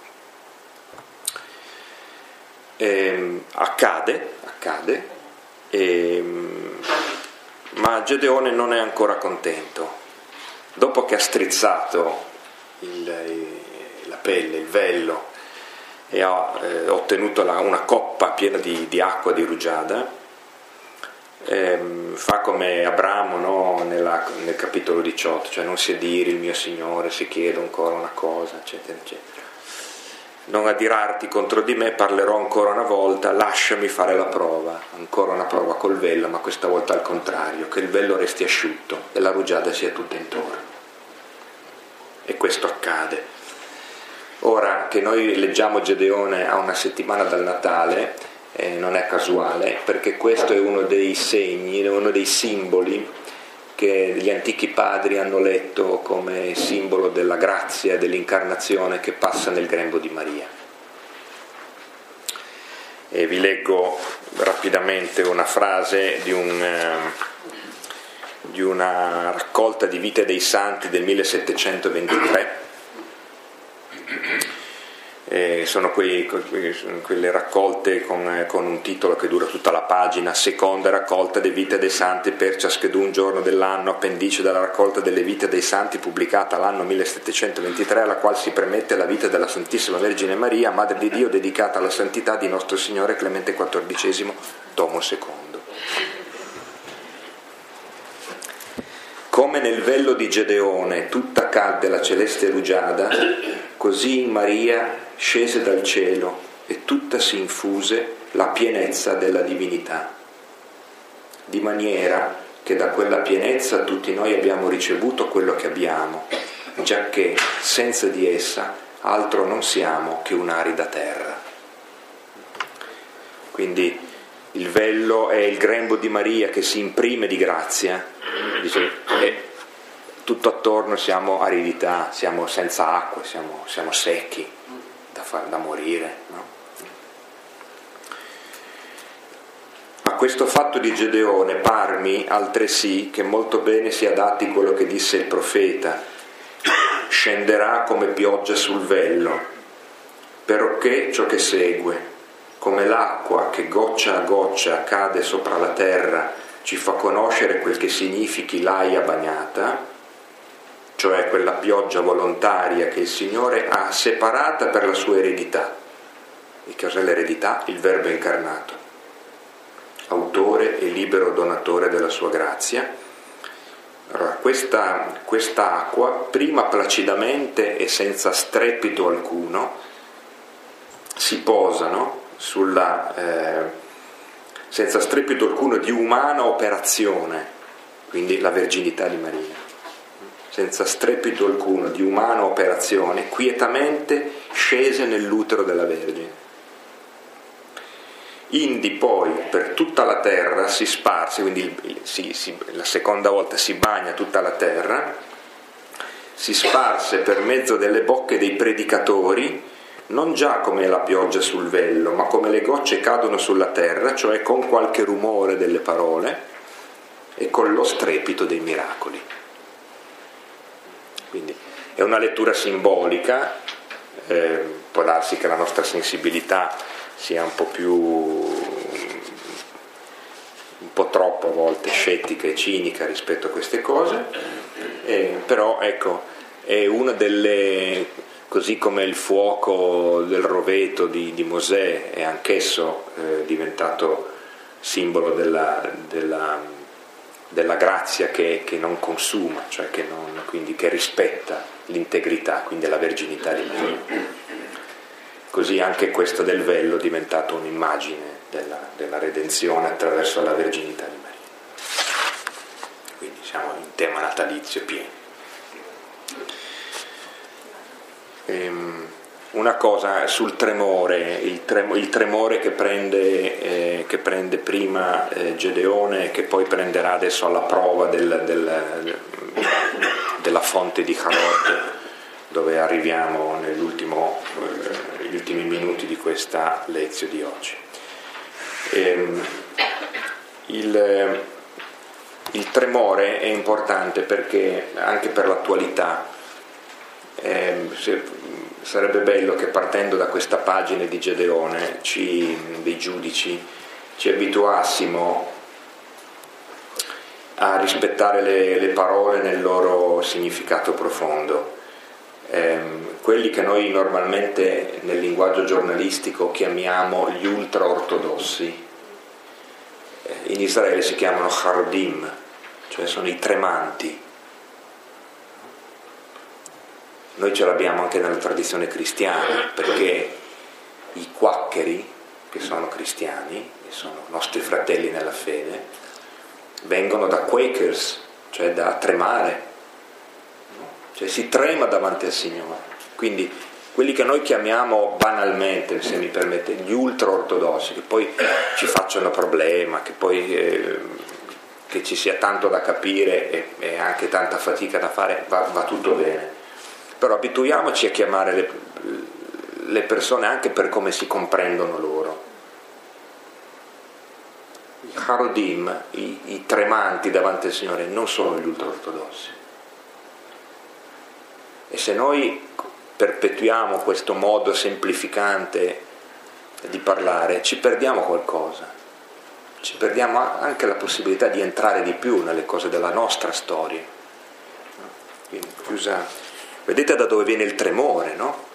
Eh, accade, accade, eh, ma Gedeone non è ancora contento. Dopo che ha strizzato il, la pelle, il vello, e ha eh, ottenuto la, una coppa piena di, di acqua di rugiada, ehm, fa come Abramo, no? Nella, nel capitolo diciotto, cioè non si adiri il mio Signore se chiedo ancora una cosa, eccetera, eccetera. Non adirarti contro di me, parlerò ancora una volta, lasciami fare la prova, ancora una prova col vello, ma questa volta al contrario, che il vello resti asciutto e la rugiada sia tutta intorno. E questo accade. Ora che noi leggiamo Gedeone a una settimana dal Natale, eh, non è casuale, perché questo è uno dei segni, è uno dei simboli che gli antichi padri hanno letto come simbolo della grazia e dell'incarnazione che passa nel grembo di Maria. E vi leggo rapidamente una frase di, un, eh, di una raccolta di vite dei santi del millesettecentoventitré. Eh, sono quei, quelle raccolte con, con un titolo che dura tutta la pagina: seconda raccolta delle vite dei santi per ciascun giorno dell'anno, appendice della raccolta delle vite dei santi pubblicata l'anno millesettecentoventitré, alla quale si premette la vita della Santissima Vergine Maria, Madre di Dio, dedicata alla santità di nostro Signore Clemente quattordicesimo, tomo secondo. Come nel vello di Gedeone tutta cadde la celeste rugiada, così in Maria scese dal cielo e tutta si infuse la pienezza della divinità, di maniera che da quella pienezza tutti noi abbiamo ricevuto quello che abbiamo, giacché senza di essa altro non siamo che un'arida terra. Quindi il vello è il grembo di Maria che si imprime di grazia, dice, e tutto attorno siamo aridità, siamo senza acqua, siamo, siamo secchi, da, far, da morire, no? A questo fatto di Gedeone parmi altresì che molto bene si adatti quello che disse il profeta: scenderà come pioggia sul vello, perché ciò che segue, come l'acqua che goccia a goccia cade sopra la terra, ci fa conoscere quel che significhi l'aia bagnata, cioè quella pioggia volontaria che il Signore ha separata per la sua eredità. E cos'è l'eredità? Il Verbo incarnato, autore e libero donatore della sua grazia. Allora, questa, questa acqua, prima placidamente e senza strepito alcuno, si posano sulla, eh, senza strepito alcuno di umana operazione, quindi la verginità di Maria, senza strepito alcuno di umana operazione, quietamente scese nell'utero della Vergine. Indi poi per tutta la terra si sparse, quindi si, si, la seconda volta si bagna tutta la terra, si sparse per mezzo delle bocche dei predicatori, non già come la pioggia sul vello, ma come le gocce cadono sulla terra, cioè con qualche rumore delle parole e con lo strepito dei miracoli. Quindi è una lettura simbolica, eh, può darsi che la nostra sensibilità sia un po' più, un po' troppo a volte scettica e cinica rispetto a queste cose, Eh, però ecco, è una delle, così come il fuoco del roveto di, di Mosè è anch'esso eh, diventato simbolo della, della, della grazia che, che non consuma, cioè che non, quindi che rispetta l'integrità, quindi la verginità di Maria. Così anche questo del vello è diventato un'immagine della, della redenzione attraverso la verginità di Maria. Quindi siamo in tema natalizio pieno. Ehm, una cosa sul tremore, il, tremo, il tremore che prende, eh, che prende prima eh, Gedeone e che poi prenderà adesso alla prova del, del, della fonte di Harod, dove arriviamo nell'ultimo, eh, gli ultimi minuti di questa lezione di oggi. Ehm, il, il tremore è importante perché anche per l'attualità eh, se, sarebbe bello che partendo da questa pagina di Gedeone ci, dei giudici ci abituassimo a rispettare le, le parole nel loro significato profondo. Eh, quelli che noi normalmente nel linguaggio giornalistico chiamiamo gli ultraortodossi, eh, in Israele si chiamano Harodim, cioè sono i tremanti. Noi ce l'abbiamo anche nella tradizione cristiana, perché i quaccheri, che sono cristiani, e sono nostri fratelli nella fede, vengono da Quakers, cioè da tremare, cioè si trema davanti al Signore. Quindi quelli che noi chiamiamo banalmente, se mi permette, gli ultraortodossi, che poi ci facciano problema, che poi eh, che ci sia tanto da capire e, e anche tanta fatica da fare, va, va tutto bene. Però abituiamoci a chiamare le, le persone anche per come si comprendono loro. I Harodim, i, i tremanti davanti al Signore, non sono gli ultraortodossi. E se noi perpetuiamo questo modo semplificante di parlare, ci perdiamo qualcosa. Ci perdiamo anche la possibilità di entrare di più nelle cose della nostra storia. Quindi, chiusa. Vedete da dove viene il tremore, no?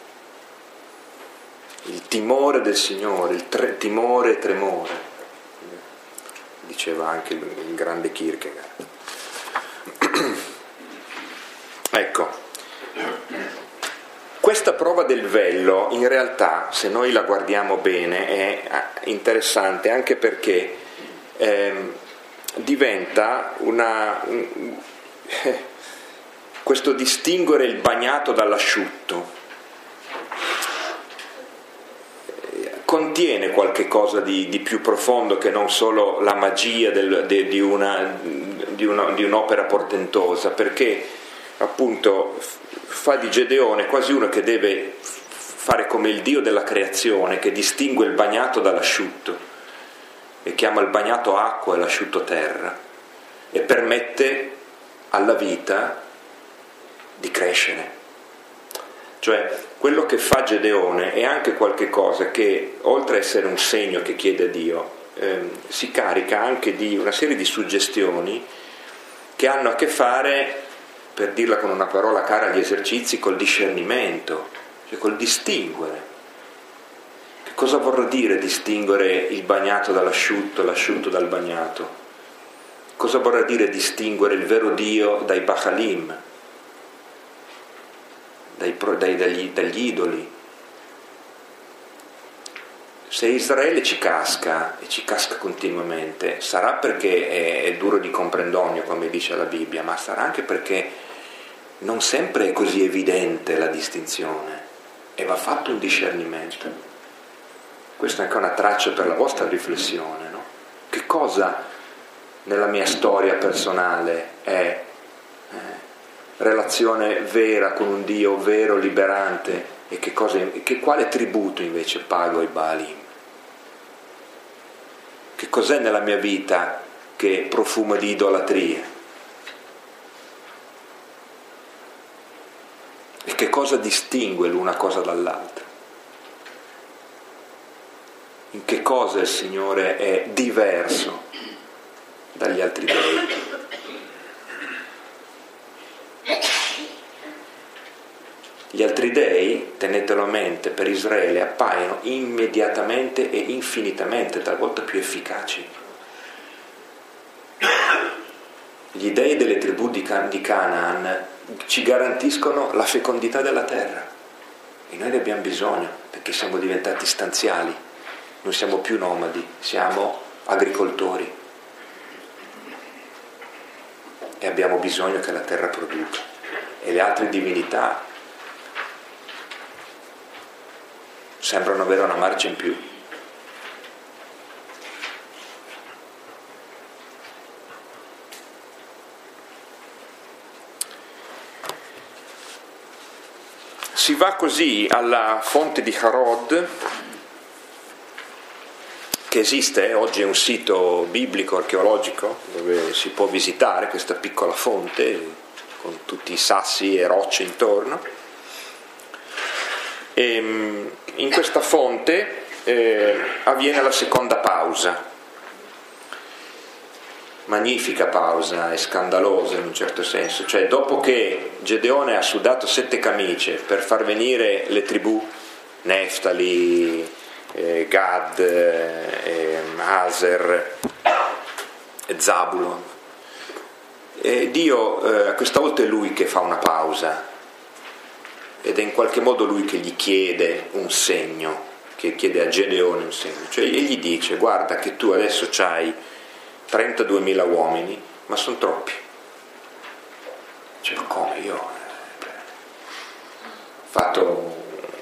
Il timore del Signore, il tre, timore e tremore, diceva anche il, il grande Kierkegaard. Ecco, questa prova del vello in realtà, se noi la guardiamo bene, è interessante anche perché eh, diventa una... Un, eh, questo distinguere il bagnato dall'asciutto contiene qualche cosa di, di più profondo che non solo la magia del, de, di, una, di, una, di un'opera portentosa, perché appunto fa di Gedeone quasi uno che deve fare come il Dio della creazione, che distingue il bagnato dall'asciutto e chiama il bagnato acqua e l'asciutto terra, e permette alla vita di crescere. Cioè quello che fa Gedeone è anche qualche cosa che, oltre a essere un segno che chiede a Dio, ehm, si carica anche di una serie di suggestioni che hanno a che fare, per dirla con una parola cara agli esercizi, col discernimento, cioè col distinguere. Che cosa vorrà dire distinguere il bagnato dall'asciutto, l'asciutto dal bagnato? Cosa vorrà dire distinguere il vero Dio dai Bacalim? Dai, dai, dagli, dagli idoli. Se Israele ci casca e ci casca continuamente, sarà perché è, è duro di comprendonio, come dice la Bibbia, ma sarà anche perché non sempre è così evidente la distinzione e va fatto un discernimento. Questa è anche una traccia per la vostra riflessione, no? Che cosa nella mia storia personale è relazione vera con un Dio vero, liberante, e che, cosa, che quale tributo invece pago ai Baalim? Che cos'è nella mia vita che profuma di idolatria? E che cosa distingue l'una cosa dall'altra? In che cosa il Signore è diverso dagli altri dei? Gli altri dei, tenetelo a mente, per Israele appaiono immediatamente e infinitamente, talvolta più efficaci. Gli dei delle tribù di, Can- di Canaan ci garantiscono la fecondità della terra e noi ne abbiamo bisogno perché siamo diventati stanziali, non siamo più nomadi, siamo agricoltori e abbiamo bisogno che la terra produca. E le altre divinità sembrano avere una marcia in più. Si va così alla fonte di Harod, che esiste, eh? Oggi è un sito biblico archeologico dove si può visitare questa piccola fonte con tutti i sassi e rocce intorno. E in questa fonte eh, avviene la seconda pausa, magnifica pausa, è scandalosa in un certo senso, cioè dopo che Gedeone ha sudato sette camicie per far venire le tribù Neftali, eh, Gad, eh, Aser e Zabulon, e Dio eh, questa volta è lui che fa una pausa ed è in qualche modo lui che gli chiede un segno, che chiede a Gedeone un segno, cioè e gli dice: guarda che tu adesso c'hai trentaduemila uomini, ma sono troppi. Cioè, come io ho fatto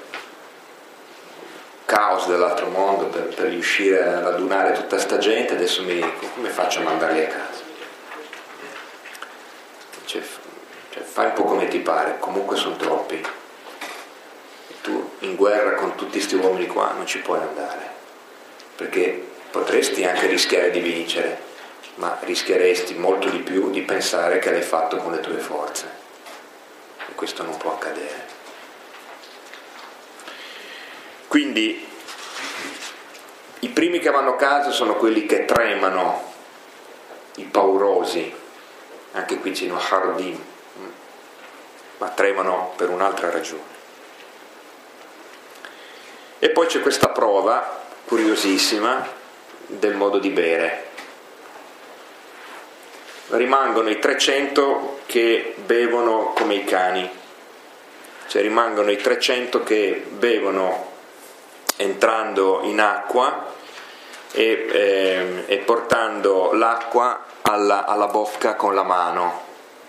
caos dell'altro mondo per, per riuscire a radunare tutta sta gente, adesso mi dico come faccio a mandarli a casa? Cioè, cioè, fai un po' come ti pare, comunque sono troppi. E tu in guerra con tutti questi uomini qua non ci puoi andare, perché potresti anche rischiare di vincere, ma rischieresti molto di più di pensare che l'hai fatto con le tue forze, e questo non può accadere. Quindi i primi che vanno a casa sono quelli che tremano, i paurosi, anche qui c'è uno Harodim, ma tremano per un'altra ragione. E poi c'è questa prova curiosissima del modo di bere. Rimangono i trecento che bevono come i cani, cioè rimangono i trecento che bevono entrando in acqua e, eh, e portando l'acqua alla, alla bocca con la mano,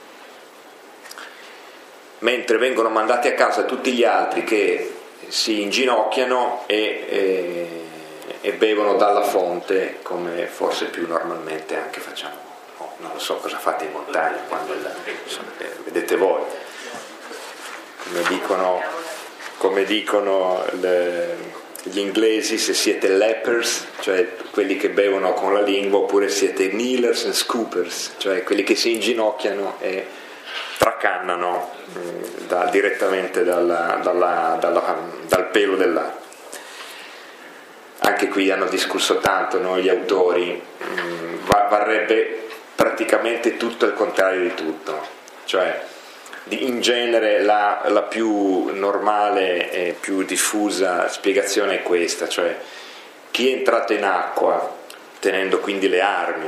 mentre vengono mandati a casa tutti gli altri che si inginocchiano e, e, e bevono dalla fonte, come forse più normalmente anche facciamo. Oh, non lo so cosa fate in montagna quando la, insomma, vedete voi, come dicono, come dicono le, gli inglesi, se siete lepers, cioè quelli che bevono con la lingua, oppure siete kneelers and scoopers, cioè quelli che si inginocchiano e tracannano mh, da, direttamente dalla, dalla, dalla, dal pelo dell'acqua. Anche qui hanno discusso tanto, no, gli autori, mh, varrebbe praticamente tutto il contrario di tutto, cioè in genere la, la più normale e più diffusa spiegazione è questa, cioè chi è entrato in acqua tenendo quindi le armi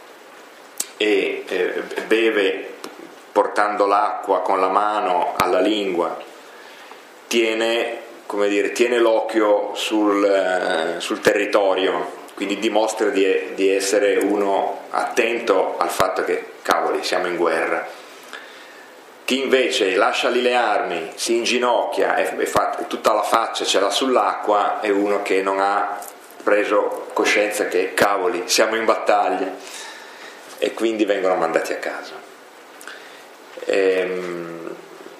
e eh, beve portando l'acqua con la mano alla lingua, tiene, come dire, tiene l'occhio sul, eh, sul territorio, quindi dimostra di, di essere uno attento al fatto che, cavoli, siamo in guerra. Chi invece lascia lì le armi, si inginocchia e, e fa tutta la faccia ce l'ha sull'acqua, è uno che non ha preso coscienza che, cavoli, siamo in battaglia, e quindi vengono mandati a casa. Ehm,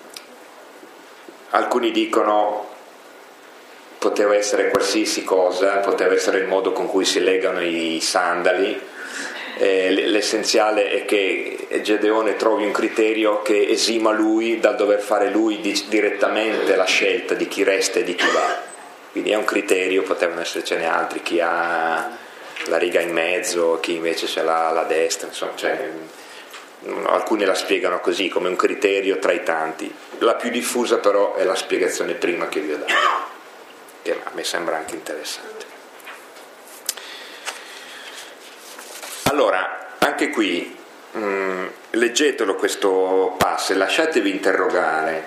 alcuni dicono poteva essere qualsiasi cosa, poteva essere il modo con cui si legano i sandali. Eh, l'essenziale è che Gedeone trovi un criterio che esima lui dal dover fare lui di, direttamente la scelta di chi resta e di chi va, quindi è un criterio, potevano essercene altri, chi ha la riga in mezzo, chi invece ce l'ha alla destra, insomma, cioè, alcuni la spiegano così, come un criterio tra i tanti. La più diffusa però è la spiegazione prima che vi ho dato, che a me sembra anche interessante. Allora, anche qui mh, leggetelo questo passo e lasciatevi interrogare,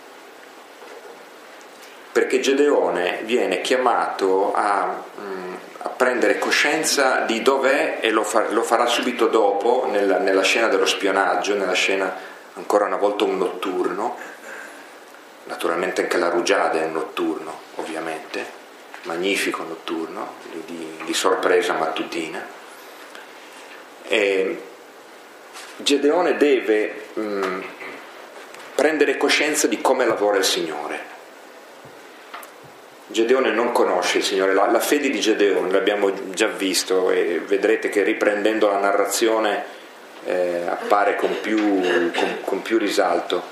perché Gedeone viene chiamato a, mh, a prendere coscienza di dov'è, e lo, fa, lo farà subito dopo nella, nella scena dello spionaggio, nella scena ancora una volta un notturno. Naturalmente anche la rugiada è un notturno, ovviamente, magnifico notturno, di, di sorpresa mattutina. E Gedeone deve mh, prendere coscienza di come lavora il Signore. Gedeone non conosce il Signore, la, la fede di Gedeone l'abbiamo già visto e vedrete che riprendendo la narrazione eh, appare con più, con, con più risalto.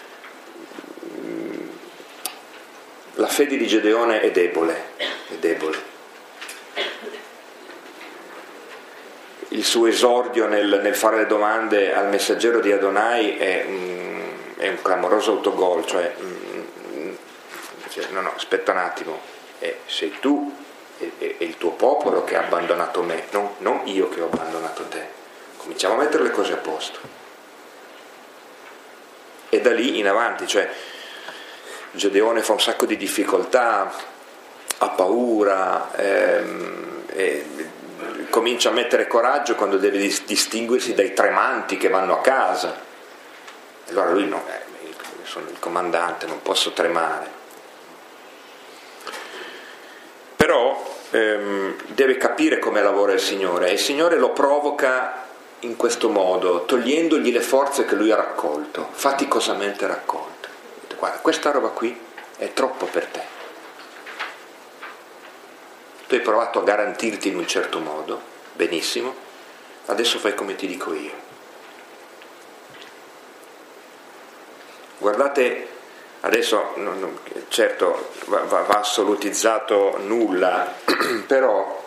La fede di Gedeone è debole, è debole. Il suo esordio nel, nel fare le domande al messaggero di Adonai è, mm, è un clamoroso autogol, cioè, mm, cioè no no, aspetta un attimo, eh, sei tu e, e, e il tuo popolo che ha abbandonato me, non, non io che ho abbandonato te. Cominciamo a mettere le cose a posto. E da lì in avanti, cioè Gedeone fa un sacco di difficoltà, ha paura, ehm, e comincia a mettere coraggio quando deve distinguersi dai tremanti che vanno a casa. Allora lui no, eh, sono il comandante, non posso tremare. Però ehm, deve capire come lavora il Signore, e il Signore lo provoca in questo modo, togliendogli le forze che lui ha raccolto, faticosamente raccolte. Guarda, questa roba qui è troppo per te. Tu hai provato a garantirti in un certo modo, benissimo, adesso fai come ti dico io. Guardate, adesso non, non, certo va, va, va assolutizzato nulla, però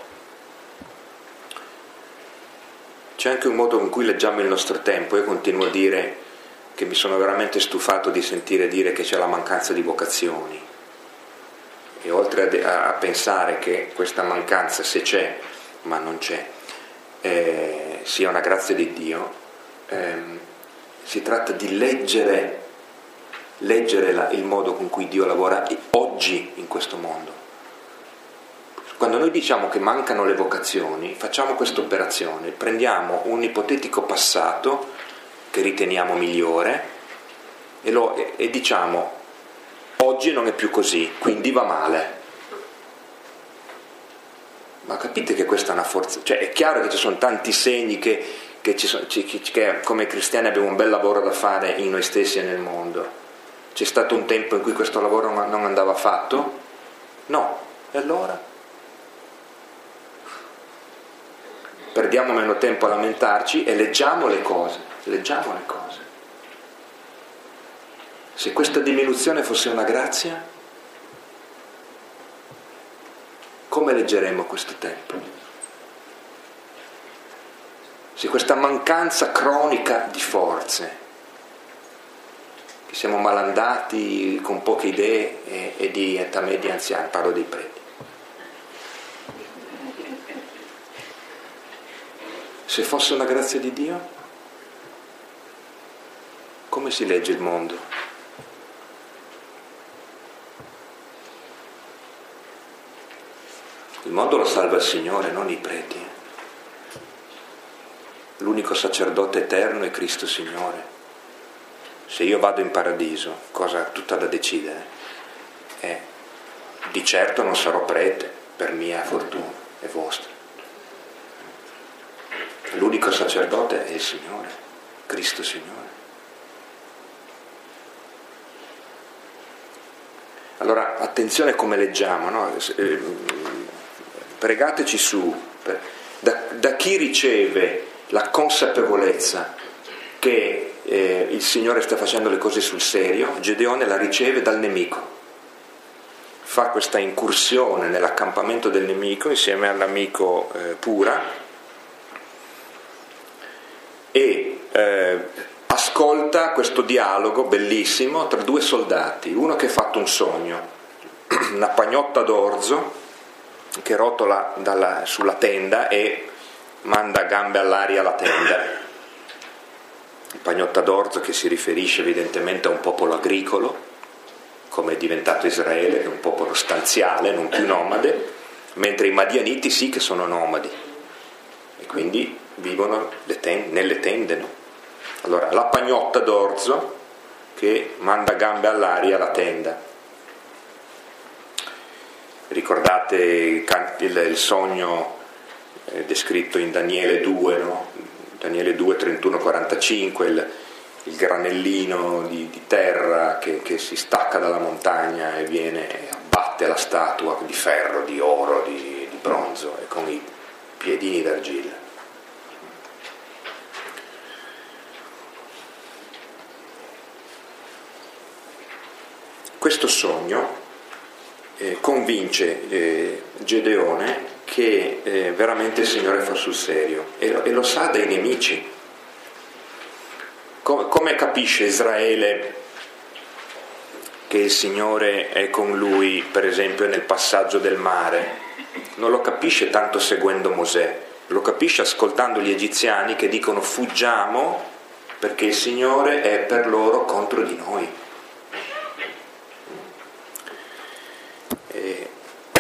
c'è anche un modo con cui leggiamo il nostro tempo. Io continuo a dire che mi sono veramente stufato di sentire dire che c'è la mancanza di vocazioni, e oltre a, a pensare che questa mancanza, se c'è, ma non c'è, eh, sia una grazia di Dio, ehm, si tratta di leggere, leggere la, il modo con cui Dio lavora oggi in questo mondo. Quando noi diciamo che mancano le vocazioni, facciamo questa operazione, prendiamo un ipotetico passato che riteniamo migliore e, lo, e, e diciamo oggi non è più così, quindi va male. Ma capite che questa è una forza, cioè è chiaro che ci sono tanti segni che, che, ci sono, che, che come cristiani abbiamo un bel lavoro da fare in noi stessi e nel mondo. C'è stato un tempo in cui questo lavoro non andava fatto? No, e allora? Perdiamo meno tempo a lamentarci e leggiamo le cose, leggiamo le cose. Se questa diminuzione fosse una grazia, come leggeremmo questo tempo? Se questa mancanza cronica di forze, che siamo malandati con poche idee e, e di età media anziani, parlo dei preti. Se fosse una grazia di Dio, come si legge il mondo? Il mondo lo salva il Signore, non i preti. L'unico sacerdote eterno è Cristo Signore. Se io vado in paradiso, cosa tutta da decidere, eh, di certo non sarò prete, per mia fortuna e vostra. L'unico sacerdote è il Signore, Cristo Signore. Allora, attenzione come leggiamo, no? Pregateci su, da, da chi riceve la consapevolezza che eh, il Signore sta facendo le cose sul serio, Gedeone la riceve dal nemico. Fa questa incursione nell'accampamento del nemico insieme all'amico eh, Pura, e eh, ascolta questo dialogo bellissimo tra due soldati, uno che ha fatto un sogno, una pagnotta d'orzo che rotola dalla, sulla tenda e manda gambe all'aria la tenda. Pagnotta d'orzo che si riferisce evidentemente a un popolo agricolo, come è diventato Israele, che è un popolo stanziale, non più nomade, mentre i Madianiti sì che sono nomadi e quindi vivono le ten- nelle tende, no? Allora, la pagnotta d'orzo che manda gambe all'aria la tenda. Ricordate il, il, il sogno eh, descritto in Daniele due, no? Daniele due, trentuno quarantacinque, il, il granellino di, di terra che, che si stacca dalla montagna e viene e abbatte la statua di ferro, di oro, di, di bronzo e con i piedini d'argilla. Questo sogno eh, convince eh, Gedeone che eh, veramente il Signore fa sul serio e lo, e lo sa dai nemici. Come, come capisce Israele che il Signore è con lui, per esempio nel passaggio del mare? Non lo capisce tanto seguendo Mosè, lo capisce ascoltando gli egiziani che dicono fuggiamo perché il Signore è per loro contro di noi. E...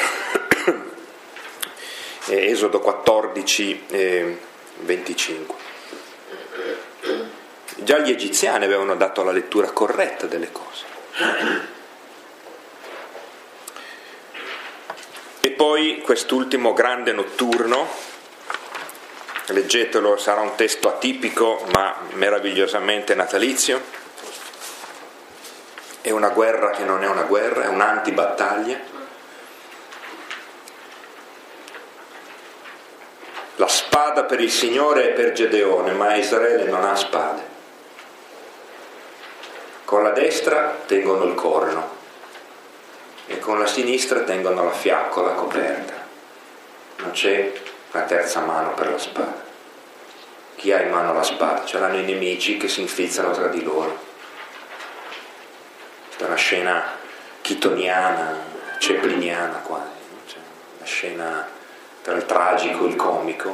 Esodo quattordici, eh, venticinque. Già gli egiziani avevano dato la lettura corretta delle cose. E poi quest'ultimo grande notturno, leggetelo, sarà un testo atipico ma meravigliosamente natalizio. È una guerra che non è una guerra, è un'antibattaglia. La spada per il Signore è per Gedeone, ma Israele non ha spade. Con la destra tengono il corno e con la sinistra tengono la fiaccola coperta. Non c'è una terza mano per la spada. Chi ha in mano la spada? Ce l'hanno i nemici che si infilzano tra di loro. È una scena chitoniana, cepliniana quasi, no? Cioè, una scena tra il tragico e il comico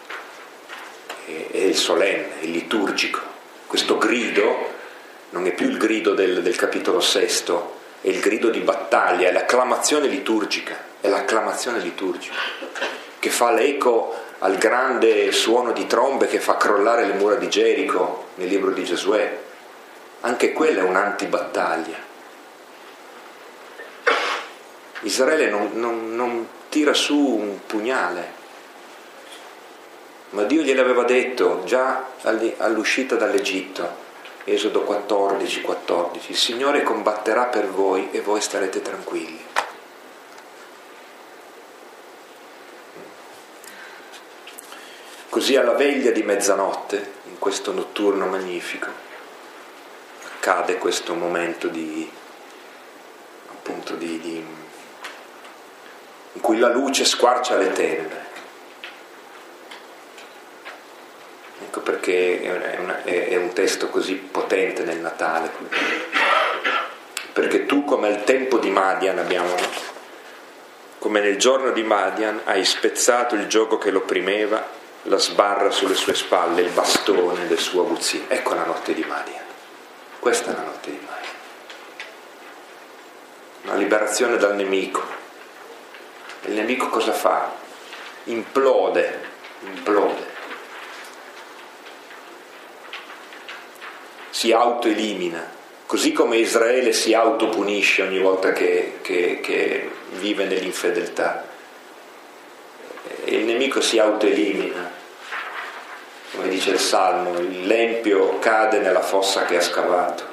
e, e il solenne, il liturgico. Questo grido non è più il grido del, del capitolo sesto, è il grido di battaglia, è l'acclamazione liturgica, è l'acclamazione liturgica che fa l'eco al grande suono di trombe che fa crollare le mura di Gerico nel libro di Giosuè. Anche quella è un'antibattaglia. Israele non, non, non tira su un pugnale, ma Dio gliel'aveva detto già all'uscita dall'Egitto, Esodo quattordici, quattordici, il Signore combatterà per voi e voi starete tranquilli. Così alla veglia di mezzanotte, in questo notturno magnifico, accade questo momento di appunto di, di in cui la luce squarcia le tenebre. Ecco perché è, una, è, è un testo così potente nel Natale, perché tu, come al tempo di Madian, abbiamo, no? Come nel giorno di Madian, hai spezzato il giogo che l'opprimeva, la sbarra sulle sue spalle, il bastone del suo aguzzino. Ecco la notte di Madian, questa è la notte di Madian, una liberazione dal nemico. Il nemico cosa fa? Implode, implode. Si autoelimina, così come Israele si autopunisce ogni volta che, che, che vive nell'infedeltà. E il nemico si autoelimina, come dice il Salmo, l'empio cade nella fossa che ha scavato.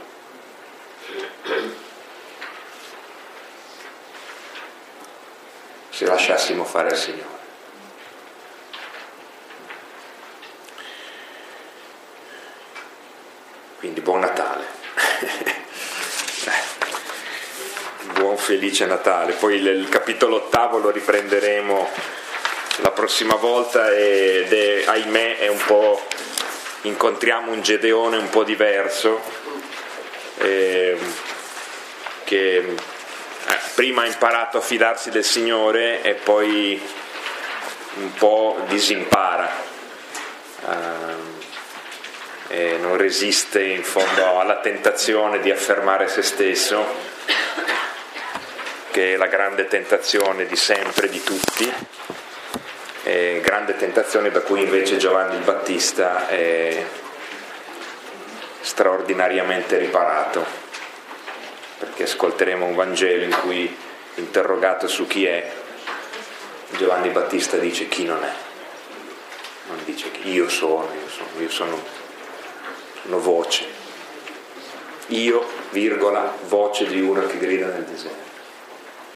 Se lasciassimo fare al Signore. Quindi buon Natale. Buon felice Natale. Poi il, il capitolo ottavo lo riprenderemo la prossima volta ed è, ahimè, è un po' incontriamo un Gedeone un po' diverso, eh, che eh, prima ha imparato a fidarsi del Signore e poi un po' disimpara, eh, e non resiste in fondo alla tentazione di affermare se stesso, che è la grande tentazione di sempre, di tutti, e grande tentazione da cui invece Giovanni il Battista è straordinariamente riparato, perché ascolteremo un Vangelo in cui, interrogato su chi è, Giovanni Battista dice chi non è, non dice che io sono, io sono, io sono, sono voce, io, virgola, voce di uno che grida nel deserto.